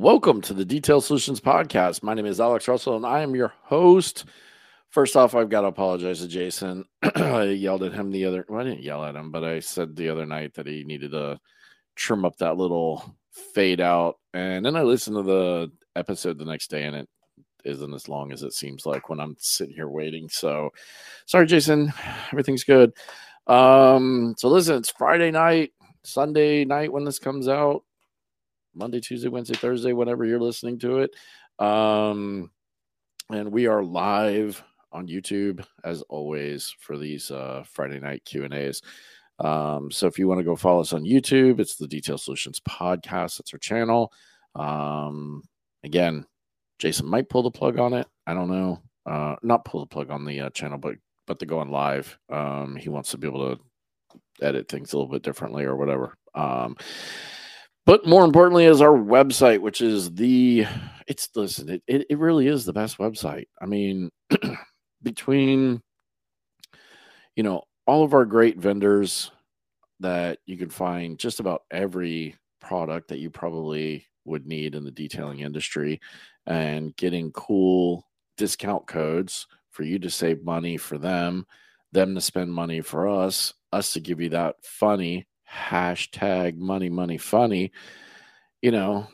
Welcome to the Detail Solutions Podcast. My name is Alex Russell, and I am your host. First off, I've got to apologize to Jason. I yelled at him I didn't yell at him, but I said the other night that he needed to trim up that little fade out. And then I listened to the episode the next day, and it isn't as long as it seems like when I'm sitting here waiting. So sorry, Jason. Everything's good. So listen, it's Friday night, Sunday night when this comes out. Monday, Tuesday, Wednesday, Thursday, whenever you're listening to it. And we are live on YouTube, as always, for these Friday night Q&As. So if you want to go follow us on YouTube, it's the Detail Solutions Podcast. That's our channel. Again, Jason might pull the plug on it. I don't know. Not pull the plug on the channel, but to go on live. He wants to be able to edit things a little bit differently or whatever. But more importantly is our website, which is it really is the best website. I mean, between, all of our great vendors that you can find just about every product that you probably would need in the detailing industry and getting cool discount codes for you to save money for them to spend money for us to give you that funny hashtag money funny, what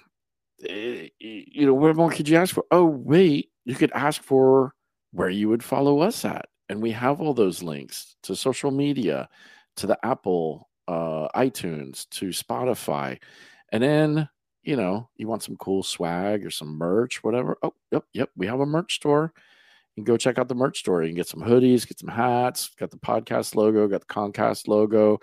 more could you ask for? Oh, wait, you could ask for where you would follow us at. And we have all those links to social media, to the Apple, iTunes, to Spotify. And then, you want some cool swag or some merch, whatever. Oh, yep. We have a merch store. You can go check out the merch store. You can get some hoodies, get some hats, got the podcast logo, got the Concast logo.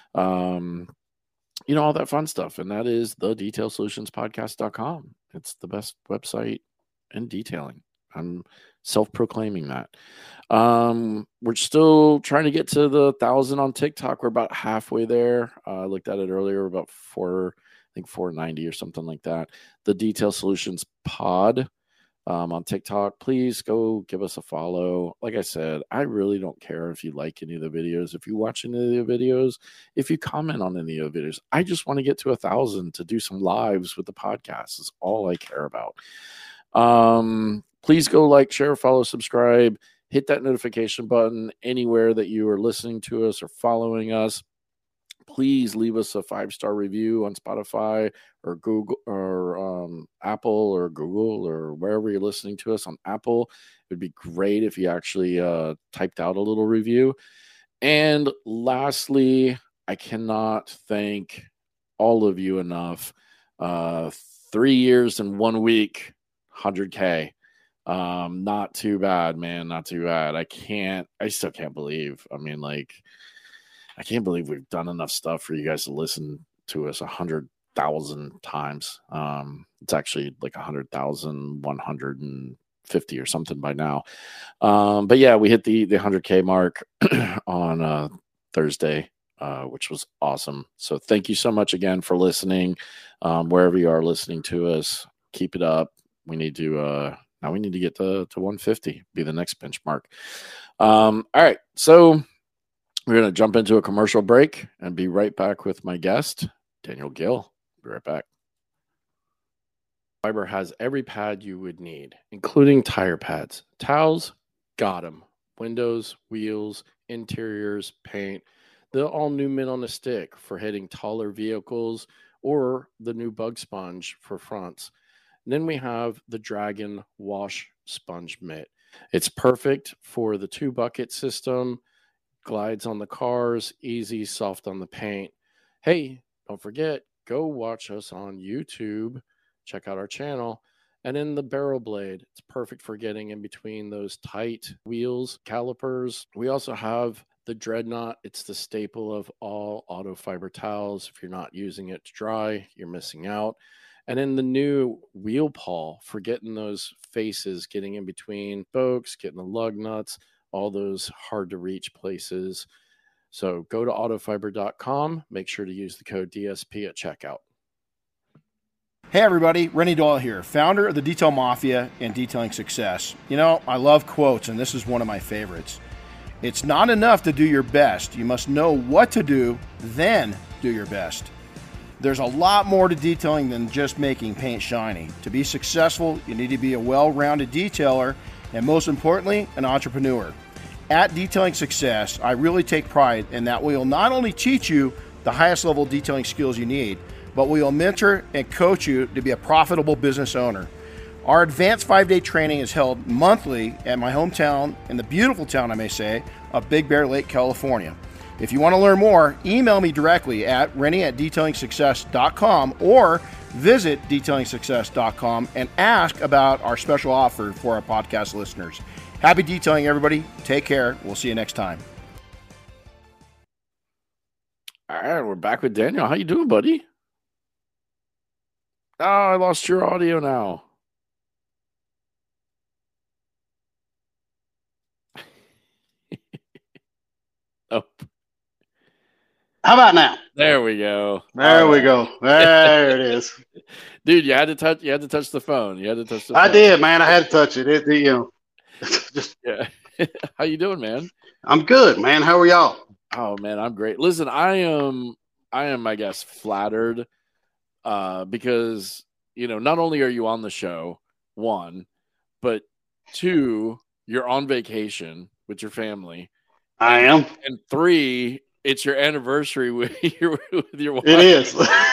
All that fun stuff. And that is the detailsolutionspodcast.com. It's the best website in detailing. I'm self-proclaiming that. We're still trying to get to the 1,000 on TikTok. We're about halfway there. I looked at it earlier, about 490 or something like that. The Detail Solutions Pod. On TikTok, please go give us a follow. Like I said, I really don't care if you like any of the videos, if you watch any of the videos, if you comment on any of the videos. I just want to get to 1,000 to do some lives with the podcast. Is all I care about. Please go like, share, follow, subscribe, hit that notification button anywhere that you are listening to us or following us. Please leave us a 5-star review on Spotify or Google or Apple or Google or wherever you're listening to us on Apple. It would be great if you actually typed out a little review. And lastly, I cannot thank all of you enough. 3 years and 1 week, 100K. Not too bad, man. Not too bad. I still can't believe. I can't believe we've done enough stuff for you guys to listen to us 100,000 times. It's actually like 100,150 or something by now. But yeah, we hit the 100K mark on Thursday, which was awesome. So thank you so much again for listening. Wherever you are listening to us, keep it up. We need to now we need to get to 150, be the next benchmark. All right, so we're going to jump into a commercial break and be right back with my guest, Daniel Gill. Be right back. Fiber has every pad you would need, including tire pads, towels, got them, windows, wheels, interiors, paint, the all-new Mint on a Stick for hitting taller vehicles, or the new Bug Sponge for fronts. And then we have the Dragon Wash Sponge Mitt. It's perfect for the 2-bucket system, glides on the cars, easy, soft on the paint. Hey, don't forget, go watch us on YouTube. Check out our channel. And then the Barrel Blade. It's perfect for getting in between those tight wheels, calipers. We also have the Dreadnought. It's the staple of all auto fiber towels. If you're not using it to dry, you're missing out. And then the new Wheel Pawl for getting those faces, getting in between spokes, getting the lug nuts, all those hard to reach places. So go to autofiber.com. Make sure to use the code DSP at checkout. Hey everybody, Rennie Doyle here, founder of the Detail Mafia and Detailing Success. I love quotes, and this is one of my favorites. It's not enough to do your best. You must know what to do, then do your best. There's a lot more to detailing than just making paint shiny. To be successful, you need to be a well-rounded detailer and, most importantly, an entrepreneur. At Detailing Success, I really take pride in that we will not only teach you the highest level detailing skills you need, but we will mentor and coach you to be a profitable business owner. Our advanced 5-day training is held monthly at my hometown, in the beautiful town, I may say, of Big Bear Lake, California. If you want to learn more, email me directly at rennie@detailingsuccess.com or visit detailingsuccess.com and ask about our special offer for our podcast listeners. Happy detailing, everybody. Take care. We'll see you next time. All right, we're back with Daniel. How you doing, buddy? Oh, I lost your audio now. Oh. How about now? There we go. There we go. There it is. Dude, you had to touch the phone. You had to touch the phone. I did, man. I had to touch it. Just yeah. How you doing, man? I'm good, man. How are y'all? Oh man, I'm great. Listen, I am, I guess, flattered because, you know, not only are you on the show, one, but two, you're on vacation with your family. I am. And three, it's your anniversary with your wife. It is.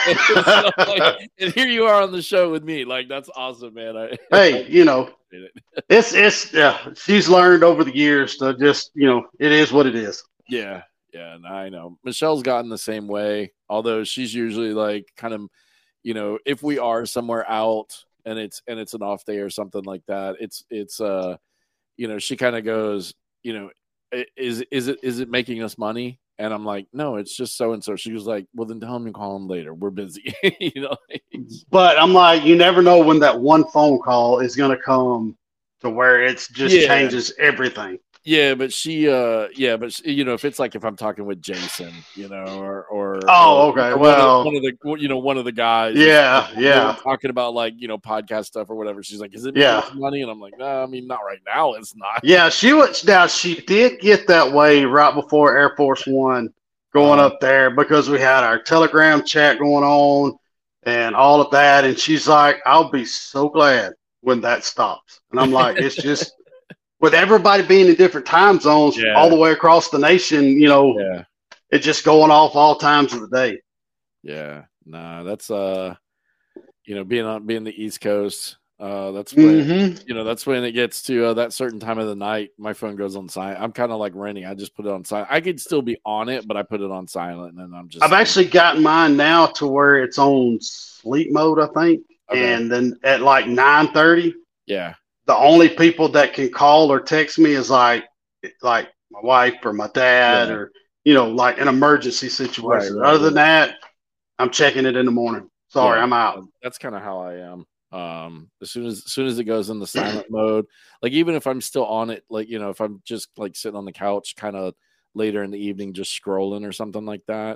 And here you are on the show with me. Like, that's awesome, man. Hey, you know, it's she's learned over the years to just, you know, it is what it is. Yeah, I know. Michelle's gotten the same way, although she's usually like kind of, you know, if we are somewhere out and it's an off day or something like that, it's you know, she kind of goes, you know, is it making us money? And I'm like, no, it's just so and so. She was like, well, then tell him to call him later. We're busy, you know. But I'm like, you never know when that one phone call is going to come to where it's just changes everything. Yeah, but you know, if it's like if I'm talking with Jason, you know, or okay, or well, one of the guys, yeah, talking about like, you know, podcast stuff or whatever. She's like, is it making money? And I'm like, no, I mean, not right now. It's not. Yeah, she did get that way right before Air Force One going up there because we had our Telegram chat going on and all of that, and she's like, I'll be so glad when that stops. And I'm like, it's just. With everybody being in different time zones all the way across the nation, you know, it's just going off all times of the day. Yeah, nah, that's you know, being the East Coast, that's when you know, that's when it gets to that certain time of the night. My phone goes on silent. I'm kind of like Rennie. I just put it on silent. I could still be on it, but I put it on silent, and then I've actually gotten mine now to where it's on sleep mode, I think, and then at like 9:30. Yeah. The only people that can call or text me is like my wife or my dad or, you know, like an emergency situation. Right. Other than that, I'm checking it in the morning. Sorry, I'm out. That's kind of how I am. As soon as it goes in the silent mode, like even if I'm still on it, like, you know, if I'm just like sitting on the couch kind of later in the evening, just scrolling or something like that,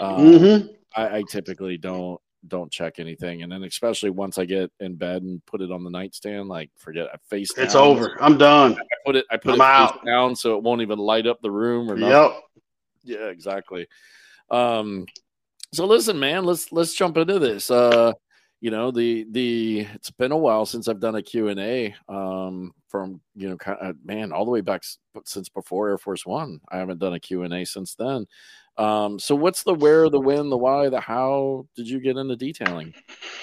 I typically don't check anything. And then especially once I get in bed and put it on the nightstand, like forget I face down. It's over. I'm done. I put it face down so it won't even light up the room or nothing. Yep. Yeah, exactly. So listen, man, let's jump into this. You know, it's been a while since I've done a Q&A from, you know, kind of, man, all the way back since before Air Force One. I haven't done a Q&A since then. So what's the where, the when, the why, the how did you get into detailing?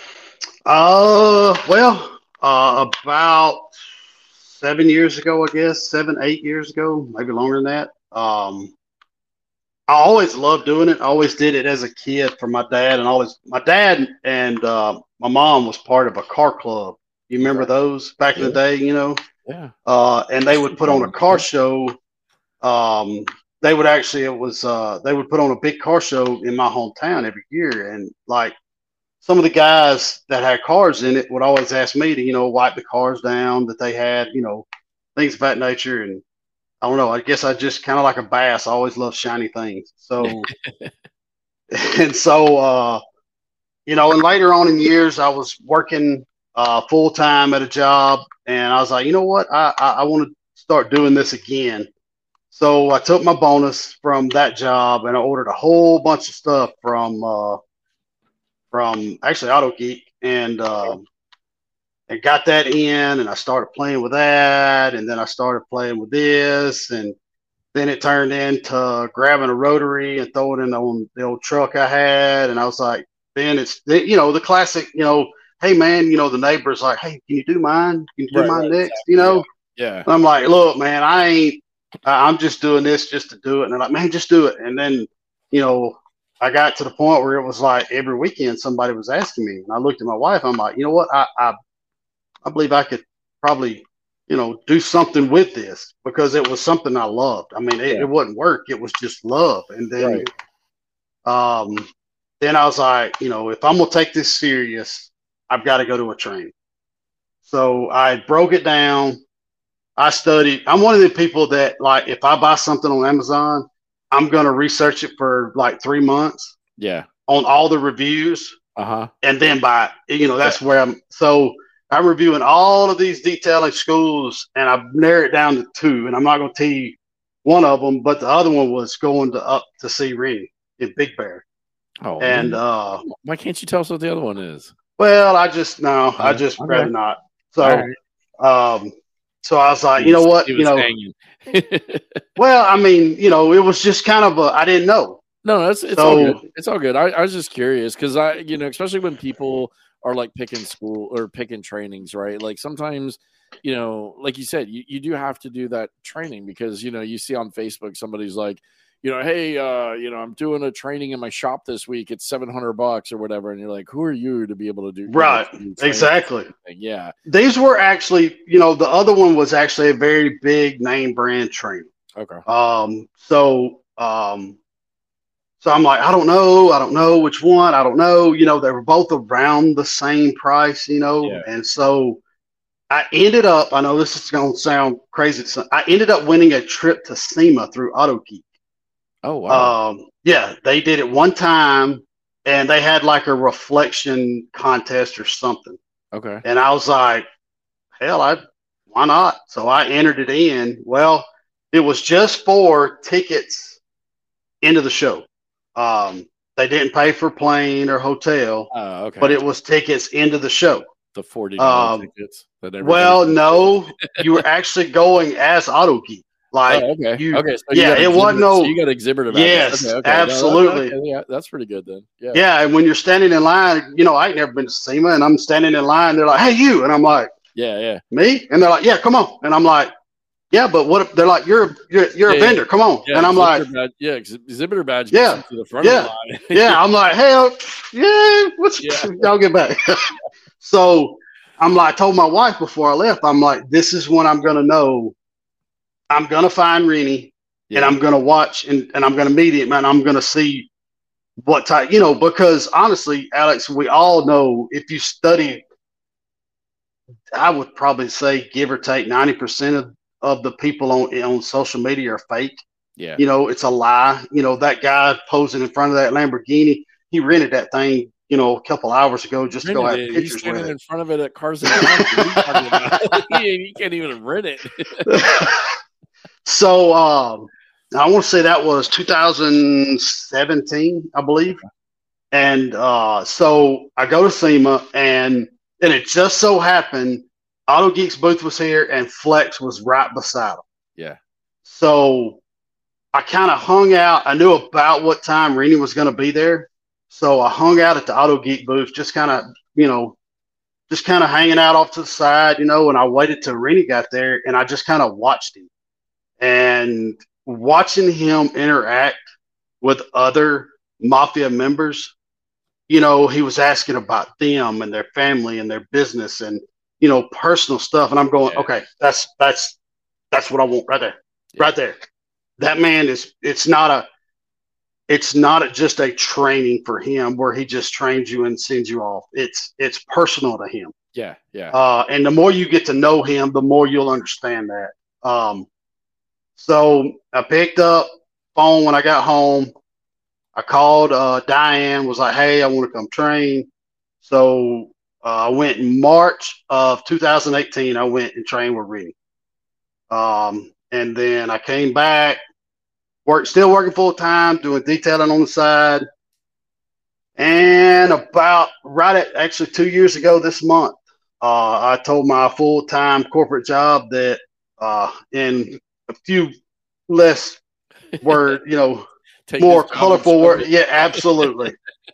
Well, about 7 years ago, I guess, 7-8 years ago, maybe longer than that. I always loved doing it. I always did it as a kid for my dad, and my dad and my mom was part of a car club. You remember those back in the day, you know? Yeah. And they would put on a car show. They would put on a big car show in my hometown every year. And like some of the guys that had cars in it would always ask me to, you know, wipe the cars down that they had, you know, things of that nature. And I don't know, I guess I just kind of like a bass. I always love shiny things. So, and so, you know, and later on in years, I was working full time at a job, and I was like, you know what, I want to start doing this again. So I took my bonus from that job and I ordered a whole bunch of stuff from from actually Auto Geek, and got that in, and I started playing with that, and then I started playing with this, and then it turned into grabbing a rotary and throwing it on the old truck I had, and I was like, then it's the classic, hey man, the neighbor's like, hey, can you do mine? Can you do mine next? Exactly. Yeah. I'm like, look, man, I'm just doing this just to do it, and they're like, man, just do it, and then I got to the point where it was like every weekend somebody was asking me, and I looked at my wife, I'm like, you know what, I believe I could probably, do something with this because it was something I loved. I mean, it wasn't work; it was just love. And then, then I was like, if I'm gonna take this serious, I've got to go to a training. So I broke it down. I studied. I'm one of the people that, like, if I buy something on Amazon, I'm gonna research it for like 3 months. Yeah. On all the reviews. And then buy it. That's where I'm reviewing all of these detailing schools, and I've narrowed it down to 2. And I'm not going to tell you one of them, but the other one was going up to see Rennie in Big Bear. Oh, and why can't you tell us what the other one is? Well, I just rather not. So, so I was like, you know what, well, I mean, it was just kind of I didn't know. No, it's all good. It's all good. I was just curious because especially when people are like picking school or picking trainings, right? Like sometimes, like you said, you do have to do that training because, you see on Facebook, somebody's like, hey, I'm doing a training in my shop this week. It's $700 or whatever. And you're like, who are you to be able to do? Right. Exactly. Yeah. These were actually, the other one was actually a very big name brand training. Okay. So I'm like, I don't know which one. I don't know. They were both around the same price, And so I ended up, I know this is going to sound crazy. I ended up winning a trip to SEMA through Auto Geek. Oh, wow. Yeah, they did it one time, and they had like a reflection contest or something. Okay. And I was like, hell, why not? So I entered it in. Well, it was just for tickets into the show. They didn't pay for plane or hotel, okay. But it was tickets into the show. The $40 tickets. Well, no, you were actually going as Auto Geek. Like, okay. So it wasn't no. So you got exhibitor badges. Yes, okay. Absolutely. Yeah, that's pretty good then. Yeah. Yeah, and when you're standing in line, I ain't never been to SEMA, and I'm standing in line. They're like, "Hey, you," and I'm like, "Yeah, me," and they're like, "Yeah, come on," and I'm like, yeah, but what if they're like, you're a vendor, come on. Yeah, and I'm like, exhibitor badge. Yeah. To the front of the line. Yeah. I'm like, hell, y'all get back. So I'm like, I told my wife before I left, I'm like, this is when I'm going to know I'm going to find Rennie and I'm going to watch and I'm going to meet him and I'm going to see what type, because honestly, Alex, we all know if you study, I would probably say give or take 90% of the people on social media are fake. Yeah. It's a lie. That guy posing in front of that Lamborghini, he rented that thing, a couple hours ago just to go have pictures He's standing with in front of it at Cars and Country. He can't even rent it. So I want to say that was 2017, I believe. And so I go to SEMA, and it just so happened Auto Geek's booth was here and Flex was right beside him. Yeah. So I kind of hung out. I knew about what time Rennie was going to be there. So I hung out at the Auto Geek booth, just kind of hanging out off to the side, and I waited till Rennie got there and I just kind of watched him. And watching him interact with other Mafia members, he was asking about them and their family and their business and, personal stuff. And I'm going, okay, that's what I want right there. Yeah. Right there. That man it's not just a training for him where he just trains you and sends you off. It's personal to him. Yeah. Yeah. And the more you get to know him, the more you'll understand that. So I picked up phone when I got home. I called Diane, was like, hey, I want to come train. So I went in March of 2018. I went and trained with Rennie. And then I came back, still working full time, doing detailing on the side. And about right at actually 2 years ago this month, I told my full time corporate job that in a few less word, Take this more job and colorful shove word. it. Yeah, absolutely.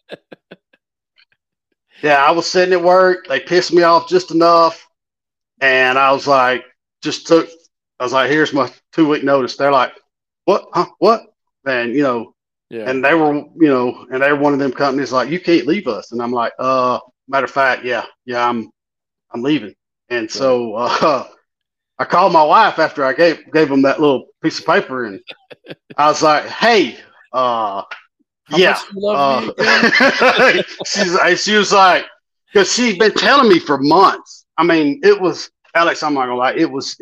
Yeah, I was sitting at work. They pissed me off just enough. And I was like, I was like, here's my 2 week notice. They're like, what? Huh? What? And, Yeah. and they were, and they were one of them companies like, you can't leave us. And I'm like, matter of fact, yeah, I'm leaving. And so, I called my wife after I gave them that little piece of paper, and I was like, hey, How yeah. much you love me again? She was like, because she'd been telling me for months. I mean, it was, Alex, I'm not gonna lie, it was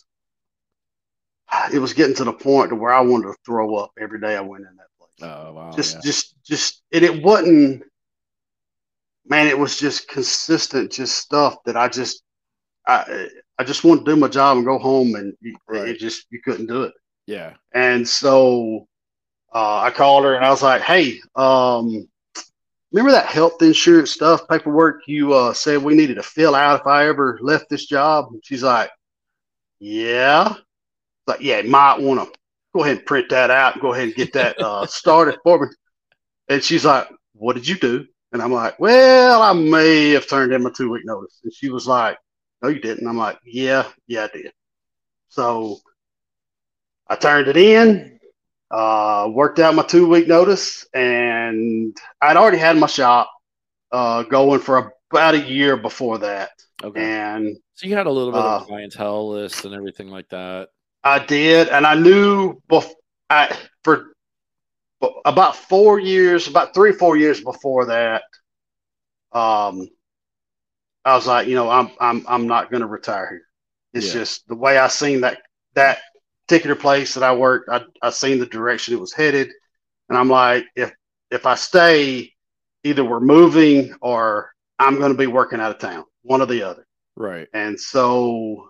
getting to the point to where I wanted to throw up every day I went in that place. Oh wow. Just and it wasn't, man, it was just consistent, just stuff that I just wanted to do my job and go home, and it just, you couldn't do it. Yeah. And so I called her and I was like, hey, remember that health insurance stuff, paperwork you said we needed to fill out if I ever left this job? And she's like, yeah. Like, yeah, you might want to go ahead and print that out and go ahead and get that started for me. And she's like, what did you do? And I'm like, well, I may have turned in my 2 week notice. And she was like, no, you didn't. I'm like, yeah, I did. So I turned it in, worked out my 2 week notice, and I'd already had my shop going for about a year before that. Okay. And so you had a little bit of a clientele list and everything like that. I did, and I knew for about 4 years, about 3 or 4 years before that, I was like, I'm not going to retire here. It's just the way I seen that particular place that I worked. I seen the direction it was headed, and I'm like, if I stay, either we're moving or I'm going to be working out of town, one or the other. Right. And so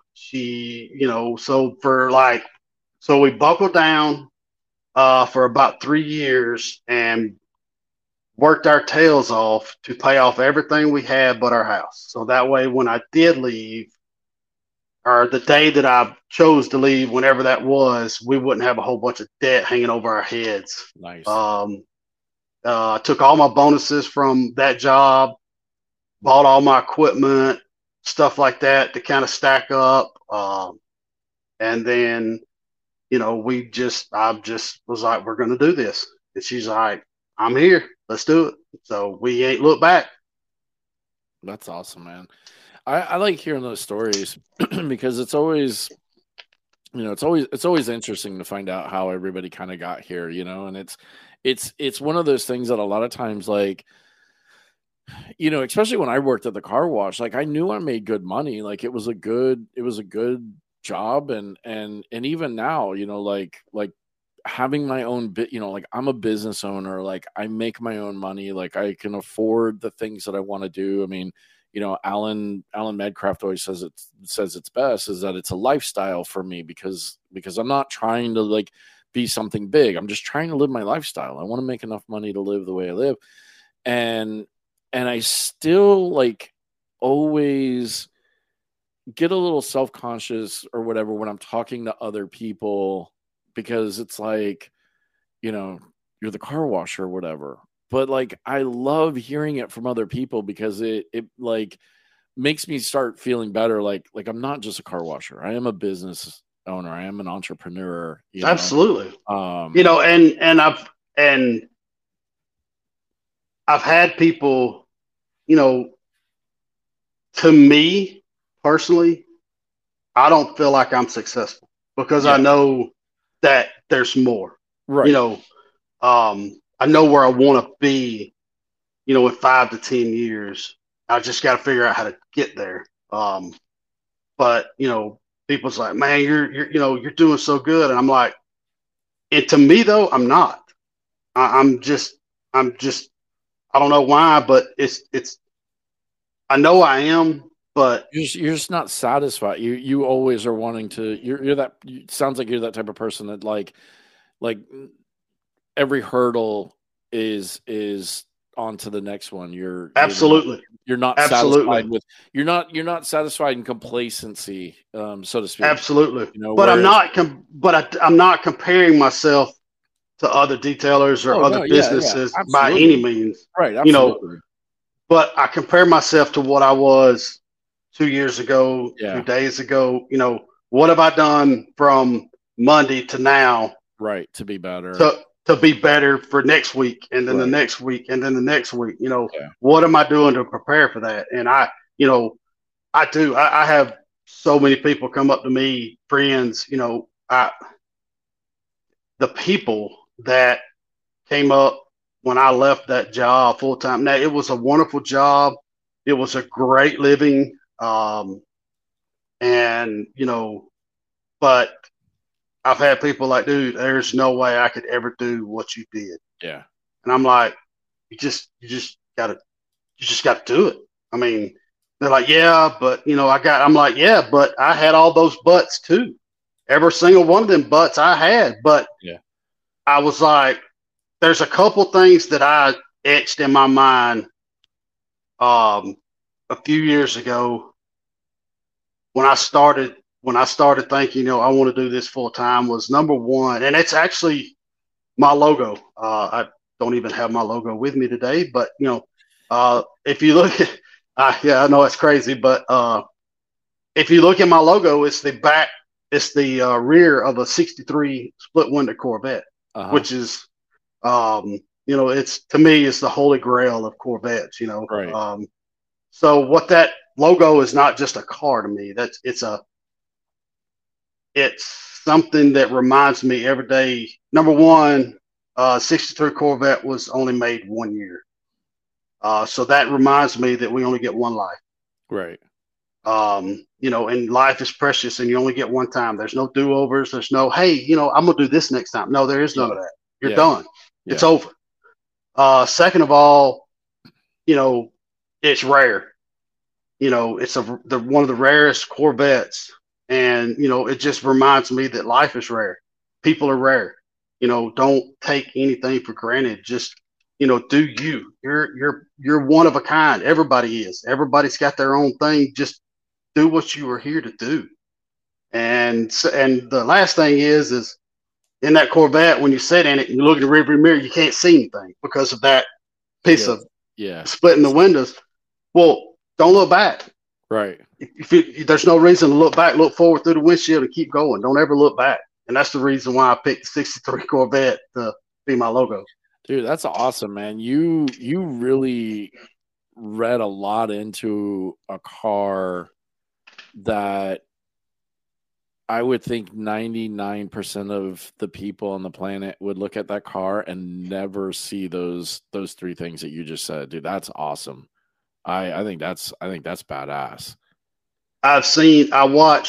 so we buckled down for about 3 years and worked our tails off to pay off everything we had but our house. So that way, when I did leave, or the day that I chose to leave, whenever that was, we wouldn't have a whole bunch of debt hanging over our heads. Nice. I took all my bonuses from that job, bought all my equipment, stuff like that to kind of stack up. And then, I just was like, we're going to do this. And she's like, I'm here. Let's do it. So we ain't looked back. That's awesome, man. I like hearing those stories because it's always, it's always interesting to find out how everybody kind of got here, and it's one of those things that a lot of times, like, especially when I worked at the car wash, like I knew I made good money. Like it was a good job. And even now, like having my own bit, like I'm a business owner, like I make my own money, like I can afford the things that I want to do. I mean, Alan Medcraft always says it's best is that it's a lifestyle for me because I'm not trying to like be something big. I'm just trying to live my lifestyle. I want to make enough money to live the way I live. And I still like always get a little self-conscious or whatever when I'm talking to other people, because it's like, you're the car washer or whatever. But like, I love hearing it from other people because it like makes me start feeling better. Like I'm not just a car washer. I am a business owner. I am an entrepreneur. Absolutely. And I've had people, to me personally, I don't feel like I'm successful because I know that there's more. Right. I know where I want to be, in 5 to 10 years. I just got to figure out how to get there. But people's like, man, you're doing so good. And I'm like, and to me though, I'm not. I'm just, I don't know why, but it's, I know I am, but you're just not satisfied. You always are wanting to, you're that, sounds like you're that type of person that like every hurdle is on to the next one. Absolutely. You're not Absolutely. satisfied with you're not satisfied in complacency, so to speak. Absolutely. You know, but whereas, I'm not comparing myself to other detailers or other businesses by any means. Right, You absolutely. know, but I compare myself to what I was 2 years ago, 2 days ago. You know, what have I done from Monday to now? Right, to be better. To be better for next week, and then the next week, and then the next week. You know, what am I doing to prepare for that? And I have so many people come up to me, friends. You know, the people that came up when I left that job full time. Now, it was a wonderful job. It was a great living. And, you know, but I've had people like, dude, there's no way I could ever do what you did. Yeah. And I'm like, you just gotta do it. I mean, they're like, yeah, but I'm like, yeah, but I had all those butts too. Every single one of them butts I had. But I was like, there's a couple things that I etched in my mind a few years ago when I started thinking, I want to do this full time. Was number one, and it's actually my logo. I don't even have my logo with me today, but if you look at, I know it's crazy, but if you look at my logo, it's the back, it's the rear of a '63 split window Corvette, which is, it's, to me, it's the holy grail of Corvettes. Right. So what that logo is not just a car to me. It's something that reminds me every day. Number one, '63 Corvette was only made 1 year. So that reminds me that we only get one life. Right. And life is precious and you only get one time. There's no do-overs. There's no, hey, I'm going to do this next time. No, there is none of that. You're done. Yeah. It's over. Second of all, it's rare. It's one of the rarest Corvettes. And, it just reminds me that life is rare. People are rare. Don't take anything for granted. Just, do you. You're one of a kind. Everybody is. Everybody's got their own thing. Just do what you were here to do. And the last thing is in that Corvette, when you sit in it and you look in the rearview mirror, you can't see anything because of that piece of splitting the windows. Well, don't look back. Right. There's no reason to look back. Look forward through the windshield and keep going. Don't ever look back. And that's the reason why I picked the '63 Corvette to be my logo. Dude, that's awesome, man. You really read a lot into a car that I would think 99% of the people on the planet would look at that car and never see those three things that you just said. Dude, that's awesome. I think that's badass. I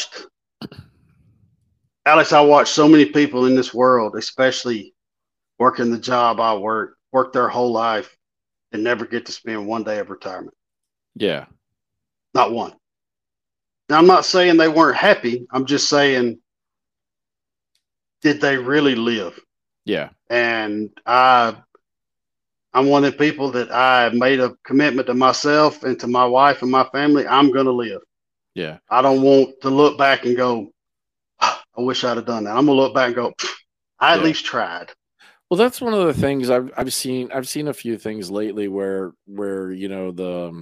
watched so many people in this world, especially working the job I work their whole life and never get to spend one day of retirement. Yeah. Not one. Now, I'm not saying they weren't happy. I'm just saying, did they really live? Yeah. And I'm one of the people that I made a commitment to myself and to my wife and my family. I'm going to live. Yeah. I don't want to look back and go, I wish I'd have done that. I'm going to look back and go, I at least tried. Well, that's one of the things I've seen. I've seen a few things lately where the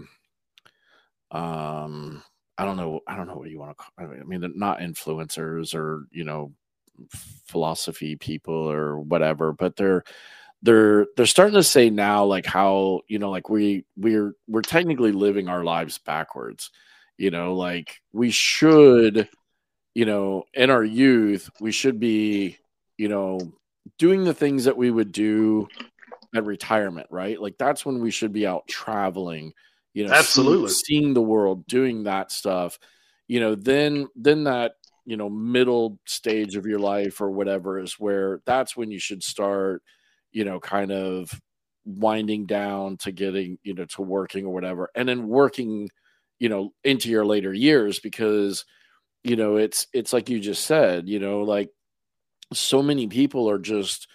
I don't know what you want to call. I mean, they're not influencers or philosophy people or whatever, but they're starting to say now, like, how like we're technically living our lives backwards. Like we should, in our youth, we should be, doing the things that we would do at retirement, right? Like that's when we should be out traveling, absolutely seeing the world, doing that stuff, then that, middle stage of your life or whatever is where that's when you should start, kind of winding down to getting, to working or whatever. And then working, into your later years, because, it's like you just said, like so many people are just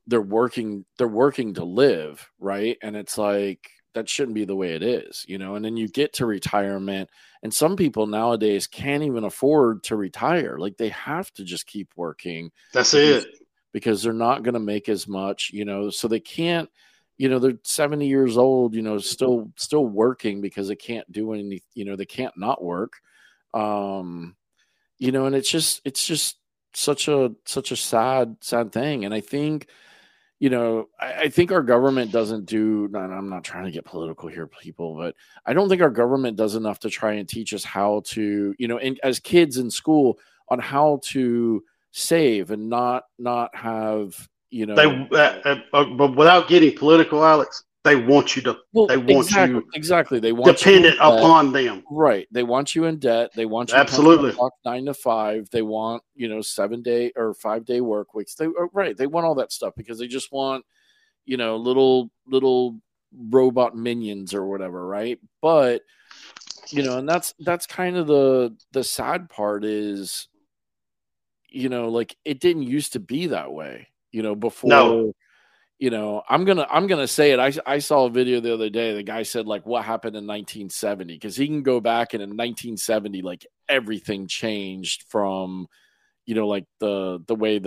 they're working to live, right? And it's like, that shouldn't be the way it is, and then you get to retirement, and some people nowadays can't even afford to retire. Like, they have to just keep working. That's it. Because they're not going to make as much, so they can't, they're 70 years old, still working because they can't do any, they can't not work. And it's just such a sad thing. And I think, I think our government doesn't do, and I'm not trying to get political here, people, but I don't think our government does enough to try and teach us how to, as kids in school, on how to save and not have, but without getting political, Alex, they want you to, exactly. They want dependent upon them. Right. They want you in debt. They want you absolutely to 9 to 5. They want, 7-day or 5-day work weeks. They want all that stuff because they just want, little robot minions or whatever. Right. But, and that's kind of the sad part is, like, it didn't used to be that way, before. No. I'm gonna say it. I saw a video the other day. The guy said, like, what happened in 1970, because he can go back, and in 1970, like, everything changed from, like the way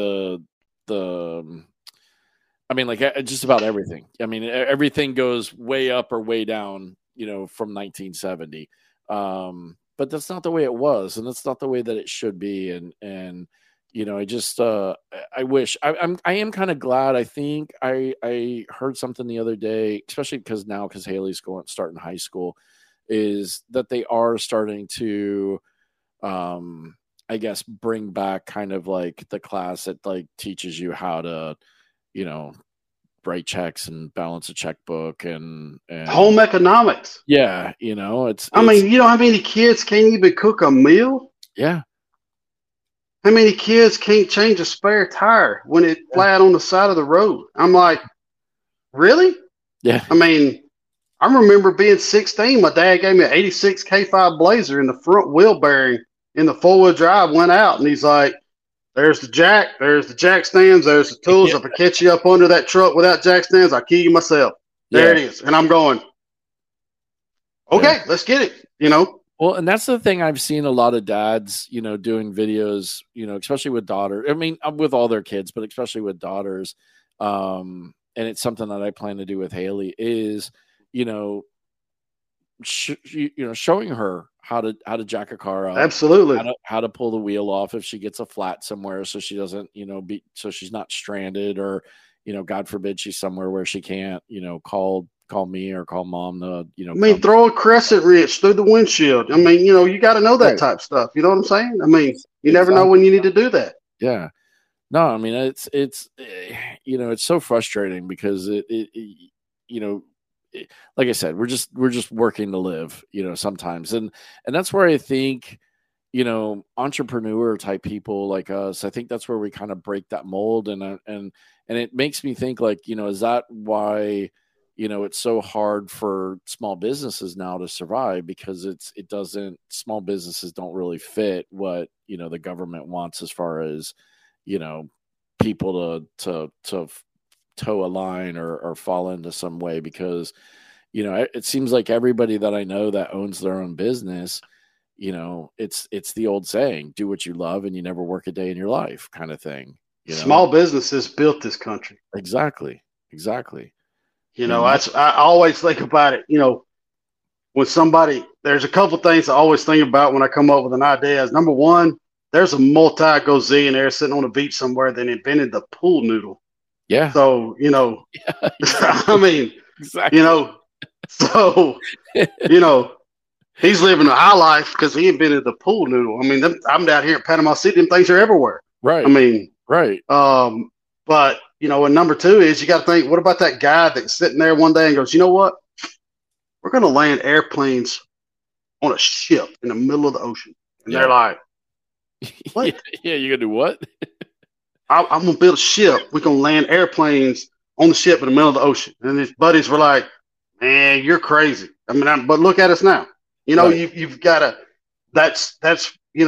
I mean, like, just about everything. I mean, everything goes way up or way down, from 1970. But that's not the way it was, and that's not the way that it should be. And I just I wish I am kind of glad. I think I heard something the other day, especially because Haley's starting high school, is that they are starting to I guess bring back kind of like the class that like teaches you how to write checks and balance a checkbook and home economics. Yeah, it's I mean, how many kids can't even cook a meal? Yeah. How many kids can't change a spare tire when it's flat on the side of the road? I'm like, really? Yeah. I mean, I remember being 16. My dad gave me an 86 K5 Blazer, and the front wheel bearing in the 4-wheel drive went out. And he's like, there's the jack stands, there's the tools. If I catch you up under that truck without jack stands, I'll kill you myself. There it is. And I'm going, okay, let's get it, Well, and that's the thing. I've seen a lot of dads, doing videos, especially with daughters. I mean, with all their kids, but especially with daughters. And it's something that I plan to do with Haley is, showing her how to jack a car up. Absolutely. How to pull the wheel off if she gets a flat somewhere, so she doesn't, so she's not stranded, or, God forbid she's somewhere where she can't, call me or call mom to, I mean, throw a crescent wrench through the windshield. I mean, you got to know that type of stuff. You know what I'm saying? I mean, you never know when you need to do that. Yeah. No, I mean, it's it's so frustrating because like I said, we're just working to live, sometimes. And that's where I think, entrepreneur type people like us, I think that's where we kind of break that mold. And it makes me think, like, is that why, it's so hard for small businesses now to survive, because small businesses don't really fit what, the government wants as far as, people to toe a line or fall into some way, because, it seems like everybody that I know that owns their own business, it's the old saying, do what you love and you never work a day in your life kind of thing. Small businesses built this country. Exactly. I always think about it, when there's a couple things I always think about when I come up with an idea. Is number one, there's a multi-gazillionaire sitting on a beach somewhere that invented the pool noodle. Yeah. So, I mean, exactly. So, he's living a high life because he invented the pool noodle. I mean, I'm down here in Panama City, them things are everywhere. Right. I mean, right. But, and number two is you got to think, what about that guy that's sitting there one day and goes, you know what? We're going to land airplanes on a ship in the middle of the ocean. And they're like, what? Yeah, you're going to do what? I'm going to build a ship. We're going to land airplanes on the ship in the middle of the ocean. And his buddies were like, man, you're crazy. I mean, but look at us now. Right. You've got to, that's,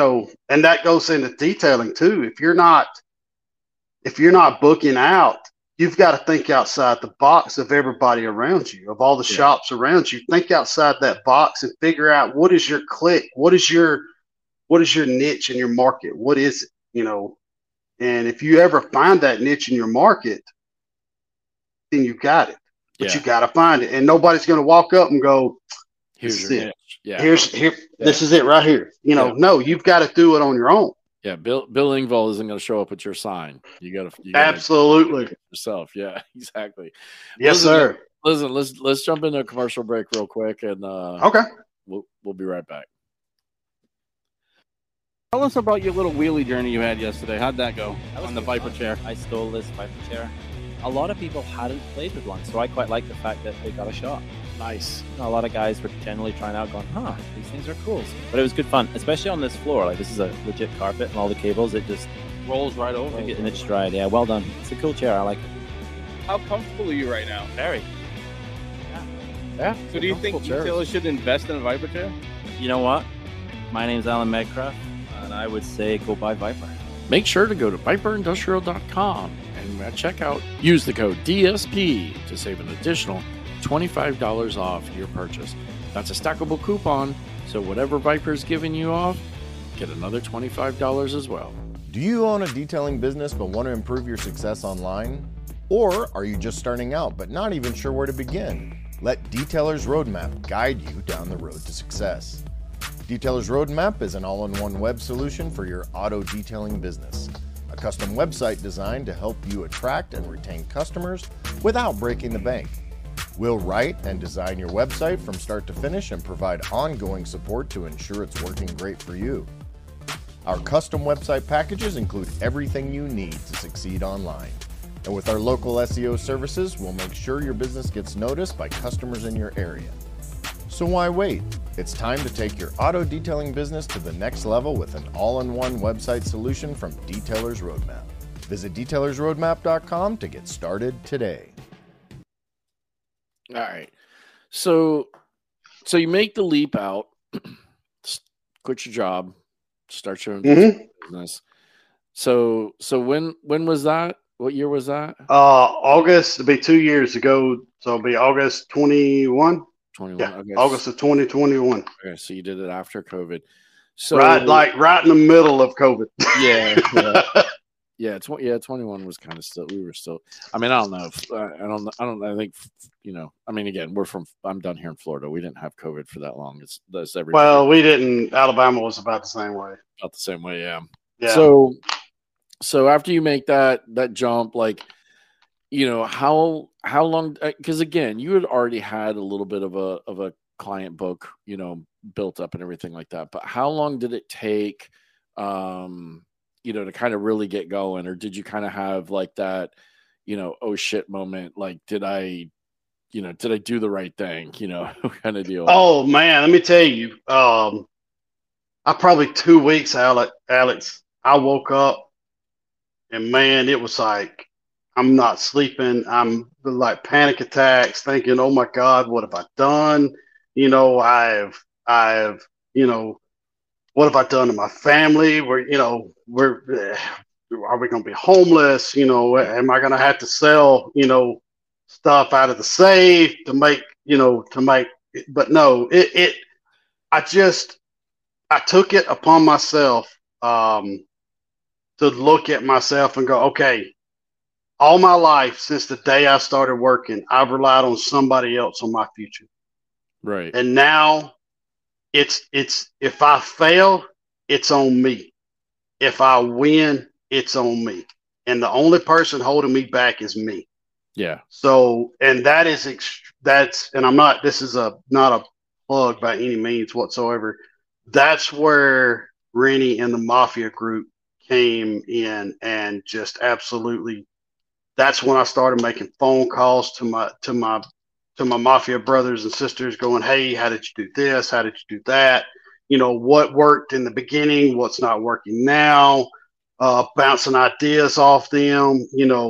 and that goes into detailing too. If you're not booking out you've got to think outside the box of everybody around you, of all the shops around you. Think outside that box and figure out what is your clique, what is your niche in your market, what is it, and if you ever find that niche in your market, then you got it. But you got to find it, and nobody's going to walk up and go, "Here's your niche." Yeah, this is it right here. No, you've got to do it on your own. Yeah, Bill Engvall isn't going to show up with your sign. You got to absolutely yourself. Yeah, exactly. Yes, sir. Listen, let's jump into a commercial break real quick, and okay, we'll be right back. Tell us about your little wheelie journey you had yesterday. How'd that go on the Viper chair? I stole this Viper chair. A lot of people hadn't played with one, so I quite like the fact that they got a shot. Nice. A lot of guys were generally trying out going, these things are cool. But it was good fun, especially on this floor. Like, this is a legit carpet and all the cables, it just rolls right over. In its stride. Yeah, well done. It's a cool chair. I like it. How comfortable are you right now? Very. Yeah. So do you think retailers should invest in a Viper chair? You know what? My name's Alan Medcraft, and I would say go buy Viper. Make sure to go to viperindustrial.com and at checkout, use the code DSP to save an additional $25 off your purchase. That's a stackable coupon, so whatever Viper's giving you off, get another $25 as well. Do you own a detailing business but want to improve your success online? Or are you just starting out but not even sure where to begin? Let Detailer's Roadmap guide you down the road to success. Detailer's Roadmap is an all-in-one web solution for your auto detailing business. A custom website designed to help you attract and retain customers without breaking the bank. We'll write and design your website from start to finish and provide ongoing support to ensure it's working great for you. Our custom website packages include everything you need to succeed online. And with our local SEO services, we'll make sure your business gets noticed by customers in your area. So why wait? It's time to take your auto detailing business to the next level with an all-in-one website solution from Detailer's Roadmap. Visit detailersroadmap.com to get started today. All right. So you make the leap out, quit your job, start your own business. So when was that? What year was that? August. It'll be 2 years ago. So it'll be August 21. 21. Yeah, okay. August of 2021. Okay, so you did it after COVID. So right in the middle of COVID. Yeah. 21 was kind of still. We were still. I mean, I don't know. I think I mean, again, I'm done here in Florida. We didn't have COVID for that long. That's every. Well, we didn't. Alabama was about the same way. About the same way, yeah. Yeah. So after you make that jump, like, how long? Because again, you had already had a little bit of a client book, built up and everything like that. But how long did it take, to kind of really get going, or did you kind of have like that, oh shit moment? Like, did I do the right thing? Kind of deal. Oh man, let me tell you, I probably 2 weeks, Alex. I woke up and man, it was like, I'm not sleeping. I'm like panic attacks thinking, oh my God, what have I done? What have I done to my family? Are we going to be homeless? Am I going to have to sell, stuff out of the safe to make, but no, I took it upon myself, to look at myself and go, okay, all my life, since the day I started working, I've relied on somebody else on my future. Right. And now it's if I fail, it's on me. If I win, it's on me. And the only person holding me back is me. Yeah. So, and and I'm not, this is not a plug by any means whatsoever. That's where Rennie and the Mafia group came in and just absolutely, that's when I started making phone calls to my Mafia brothers and sisters going, hey, how did you do this? How did you do that? What worked in the beginning, what's not working now, bouncing ideas off them,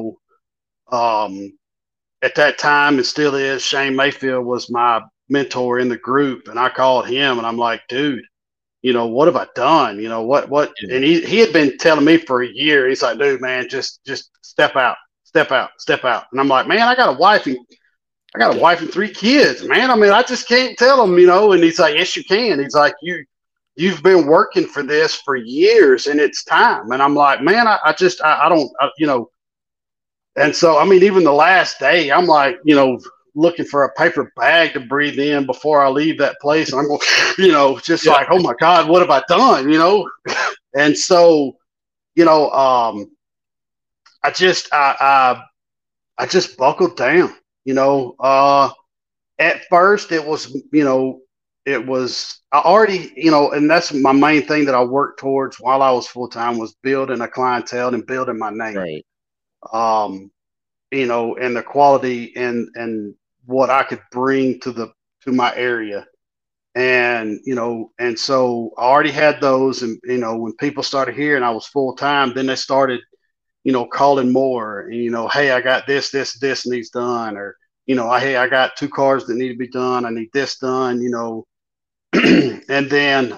at that time, it still is, Shane Mayfield was my mentor in the group, and I called him and I'm like, dude, what have I done? What? And he had been telling me for a year. He's like, dude, man, just step out step out. And I'm like, man, I got a wife and 3 kids, man. I mean, I just can't tell them, and he's like, yes, you can. He's like, you've been working for this for years and it's time. And I'm like, man, I don't. And so, I mean, even the last day, I'm like, looking for a paper bag to breathe in before I leave that place. And I'm going, just like, oh my God, what have I done? And so, I just buckled down, at first it was, I already, and that's my main thing that I worked towards while I was full-time was building a clientele and building my name. Right. And the quality and what I could bring to my area. And, and so I already had those. And, when people started hearing I was full time, then they started, calling more and, hey, I got this needs done. Or, hey, I got 2 cars that need to be done. I need this done, and then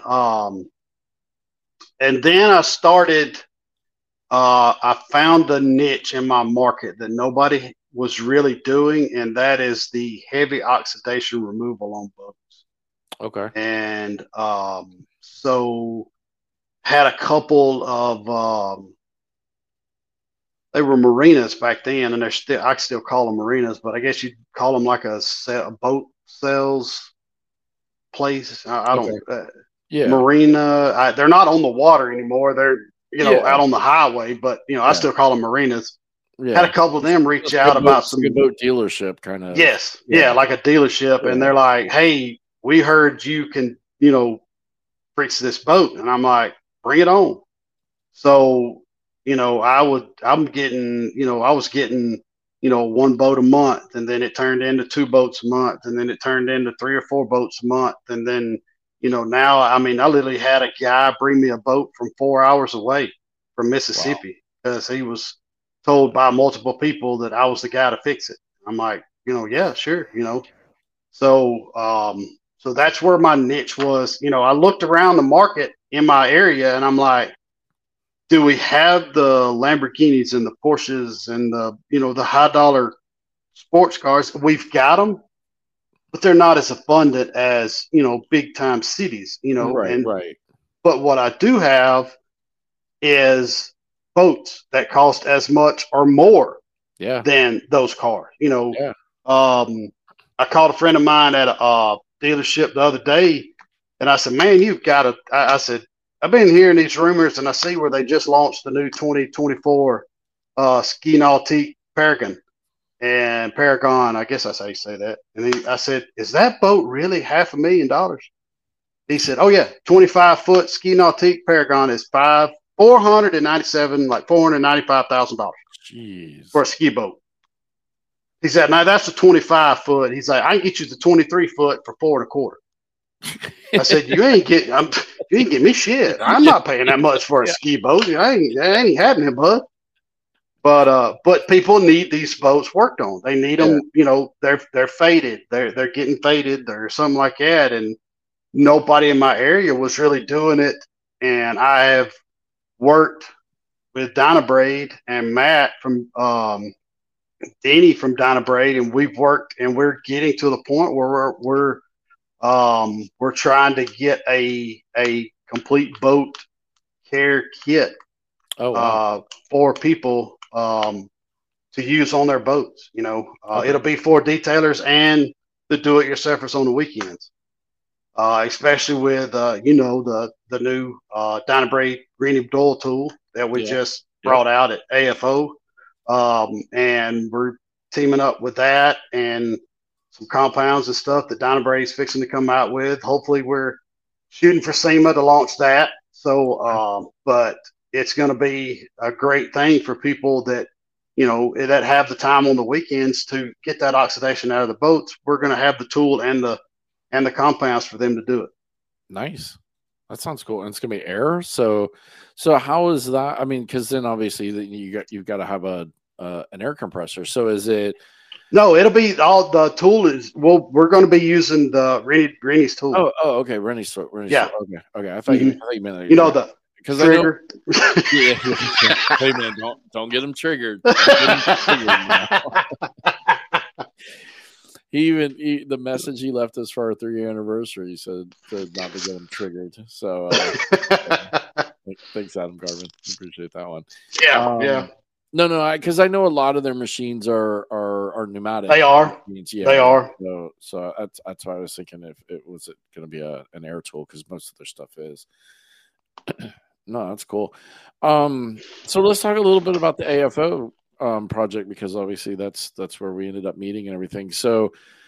I started, I found the niche in my market that nobody was really doing, and that is the heavy oxidation removal on boats. Okay. And so had a couple of they were marinas back then, and I still call them marinas, but I guess you'd call them like a boat sales place. I don't. Marina. They're not on the water anymore. They're out on the highway, but I still call them marinas. Yeah. Had a couple of them reach out about some good boat dealership kind of. Yes. Yeah, like a dealership. Yeah. And they're like, hey, we heard you can, fix this boat. And I'm like, bring it on. So, I was getting, 1 boat a month, and then it turned into 2 boats a month, and then it turned into 3 or 4 boats a month. And then, now, I mean, I literally had a guy bring me a boat from 4 hours away from Mississippi because he was told by multiple people that I was the guy to fix it. I'm like, yeah, sure, So, so that's where my niche was. I looked around the market in my area, and I'm like, do we have the Lamborghinis and the Porsches and the, the high dollar sports cars? We've got them, but they're not as abundant as, big time cities, Right. But what I do have is boats that cost as much or more than those cars. I called a friend of mine at a dealership the other day, and I said, man, you've got to, I said, I've been hearing these rumors, and I see where they just launched the new 2024 Ski Nautique Paragon. And Paragon, I guess that's how you say that. And I said, is that boat really $500,000? He said, oh yeah, 25-foot Ski Nautique Paragon is $495,000 for a ski boat. He said, now that's a 25-foot. He's like, I can get you the 23-foot for $4.25. I said, you ain't get me shit. I'm not paying that much for a ski boat. I ain't having it, bud. But people need these boats worked on. They need them. They're faded. They're getting faded or something like that. And nobody in my area was really doing it. And I have worked with Dynabraid and Matt from Denny from Dynabraid, and we've worked, and we're getting to the point where we're trying to get a complete boat care kit for people to use on their boats. It'll be for detailers and the do-it-yourselfers on the weekends. Especially with the new Dynabraid Green Dual tool that we just brought out at AFO, and we're teaming up with that and some compounds and stuff that Dynabraid's fixing to come out with. Hopefully, we're shooting for SEMA to launch that. So, but it's going to be a great thing for people that that have the time on the weekends to get that oxidation out of the boats. We're going to have the tool and the compounds for them to do it. Nice. That sounds cool. And it's gonna be air. So how is that? I mean, because then obviously you've got to have an air compressor. So is it? No, it'll be all the tool is. Well, we're going to be using the Rennie's tool. Oh, okay, Rennie's. Yeah. Okay. I thought you meant the because I know. Trigger. Yeah. Hey man, don't get him triggered. Don't get him triggered now. The message he left us for our 3-year anniversary, he said not to get him triggered. So thanks, Adam Garvin. Appreciate that one. Yeah. No, because I know a lot of their machines are pneumatic. They are. Machines, yeah. They are. So that's why I was thinking if it was going to be an air tool, because most of their stuff is. No, that's cool. So let's talk a little bit about the AFO project, because obviously that's where we ended up meeting and everything. So,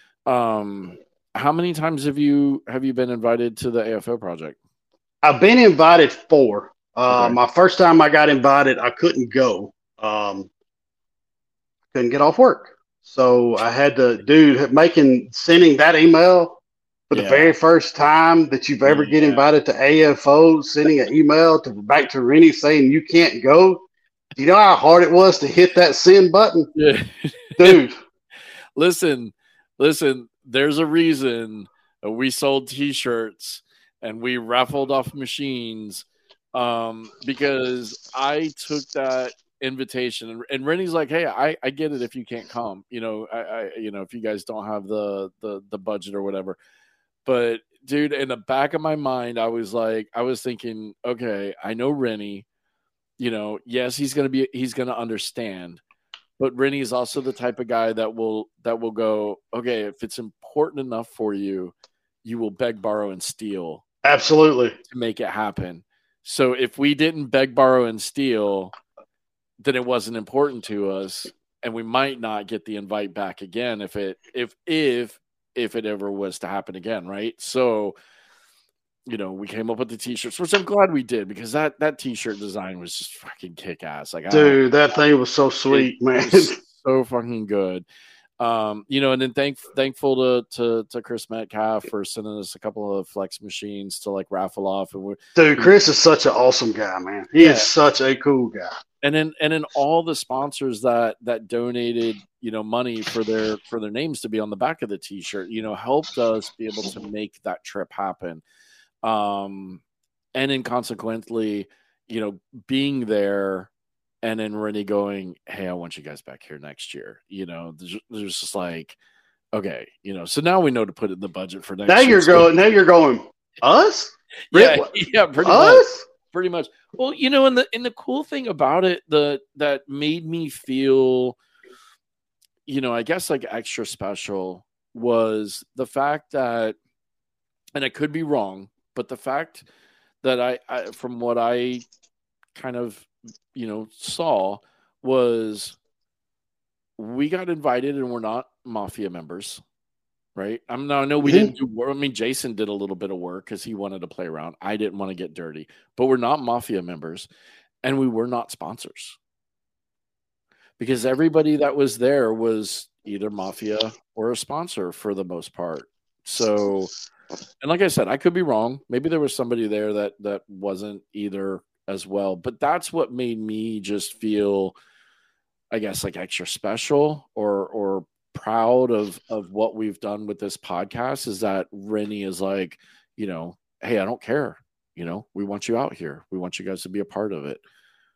how many times have you been invited to the AFO project? I've been invited 4. Okay. My first time I got invited, I couldn't go. Couldn't get off work, so I had to sending that email for the very first time that you've ever get invited to AFO, sending an email back to Rennie saying you can't go. Do you know how hard it was to hit that send button? Yeah. Dude. Listen, there's a reason we sold T-shirts and we raffled off machines, because I took that invitation and Rennie's like, hey, I get it if you can't come, I if you guys don't have the budget or whatever. But dude, in the back of my mind, I was thinking, okay, I know Rennie, yes, he's going to understand, but Rennie is also the type of guy that will go, okay, if it's important enough for you, you will beg, borrow, and steal. Absolutely. To make it happen. So if we didn't beg, borrow, and steal, then it wasn't important to us, and we might not get the invite back again if it ever was to happen again, right? So, we came up with the T-shirts, which I'm glad we did, because that T-shirt design was just fucking kick-ass. Like, dude, that thing was so sweet, man. So fucking good. And then thankful to Chris Metcalf for sending us a couple of flex machines to like raffle off. And dude, Chris is such an awesome guy, man. He is such a cool guy. And then all the sponsors that donated, money for their names to be on the back of the T-shirt, helped us be able to make that trip happen. And then consequently, being there. And then Rennie going, hey, I want you guys back here next year. There's just like, okay, so now we know to put it in the budget for next year. Now you're going, us? Yeah, pretty much. Well, and the cool thing about it, that made me feel, I guess like extra special, was the fact that, and I could be wrong, but the fact that I from what I kind of saw, was we got invited and we're not Mafia members, right? I know we didn't do work. I mean, Jason did a little bit of work because he wanted to play around. I didn't want to get dirty, but we're not Mafia members, and we were not sponsors, because everybody that was there was either Mafia or a sponsor for the most part. So, and like I said, I could be wrong. Maybe there was somebody there that wasn't either as well, but that's what made me just feel, I guess, like extra special or proud of what we've done with this podcast, is that Rennie is like, hey, I don't care. We want you out here. We want you guys to be a part of it.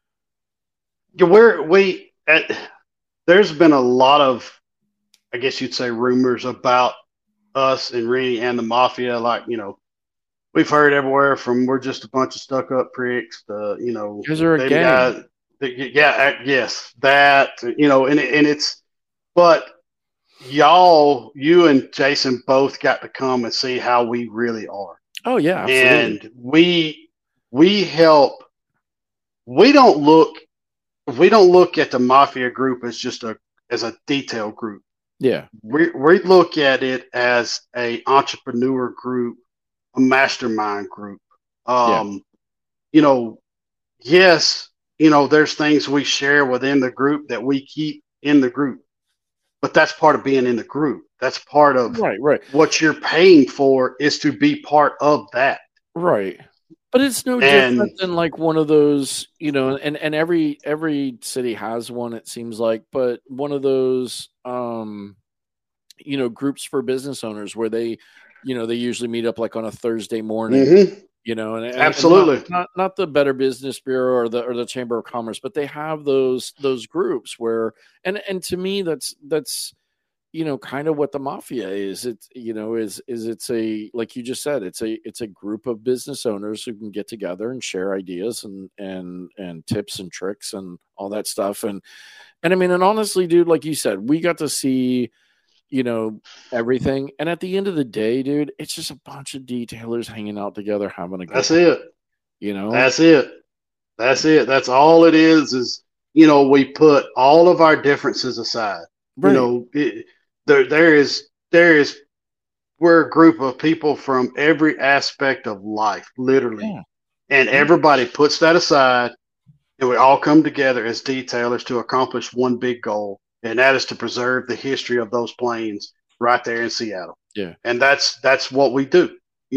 There's been a lot of, I guess you'd say, rumors about us and Rennie and the Mafia. Like, we've heard everywhere from we're just a bunch of stuck up pricks to, because they're a gang. Yes, that, and it's, but you and Jason both got to come and see how we really are. Oh yeah, absolutely. And we help. We don't look at the Mafia group as just as a detail group. Yeah, we look at it as a entrepreneur group, a mastermind group. Yes, there's things we share within the group that we keep in the group, but that's part of being in the group. That's part of right. What you're paying for is to be part of that. Right. But it's no different than like one of those, and every city has one, it seems like, but one of those, groups for business owners where they, they usually meet up like on a Thursday morning, and Absolutely. not the Better Business Bureau or the Chamber of Commerce, but they have those groups where, and to me, that's kind of what the mafia is. It's it's a, like you just said, it's a group of business owners who can get together and share ideas and tips and tricks and all that stuff. And I mean, and honestly, dude, like you said, we got to see, everything. And at the end of the day, dude, it's just a bunch of detailers hanging out together, having a good That's it. That's it. That's it. That's all it is, we put all of our differences aside. Right. There is we're a group of people from every aspect of life, literally. Yeah. And everybody puts that aside, and we all come together as detailers to accomplish one big goal, and that is to preserve the history of those planes right there in Seattle. Yeah. And that's what we do.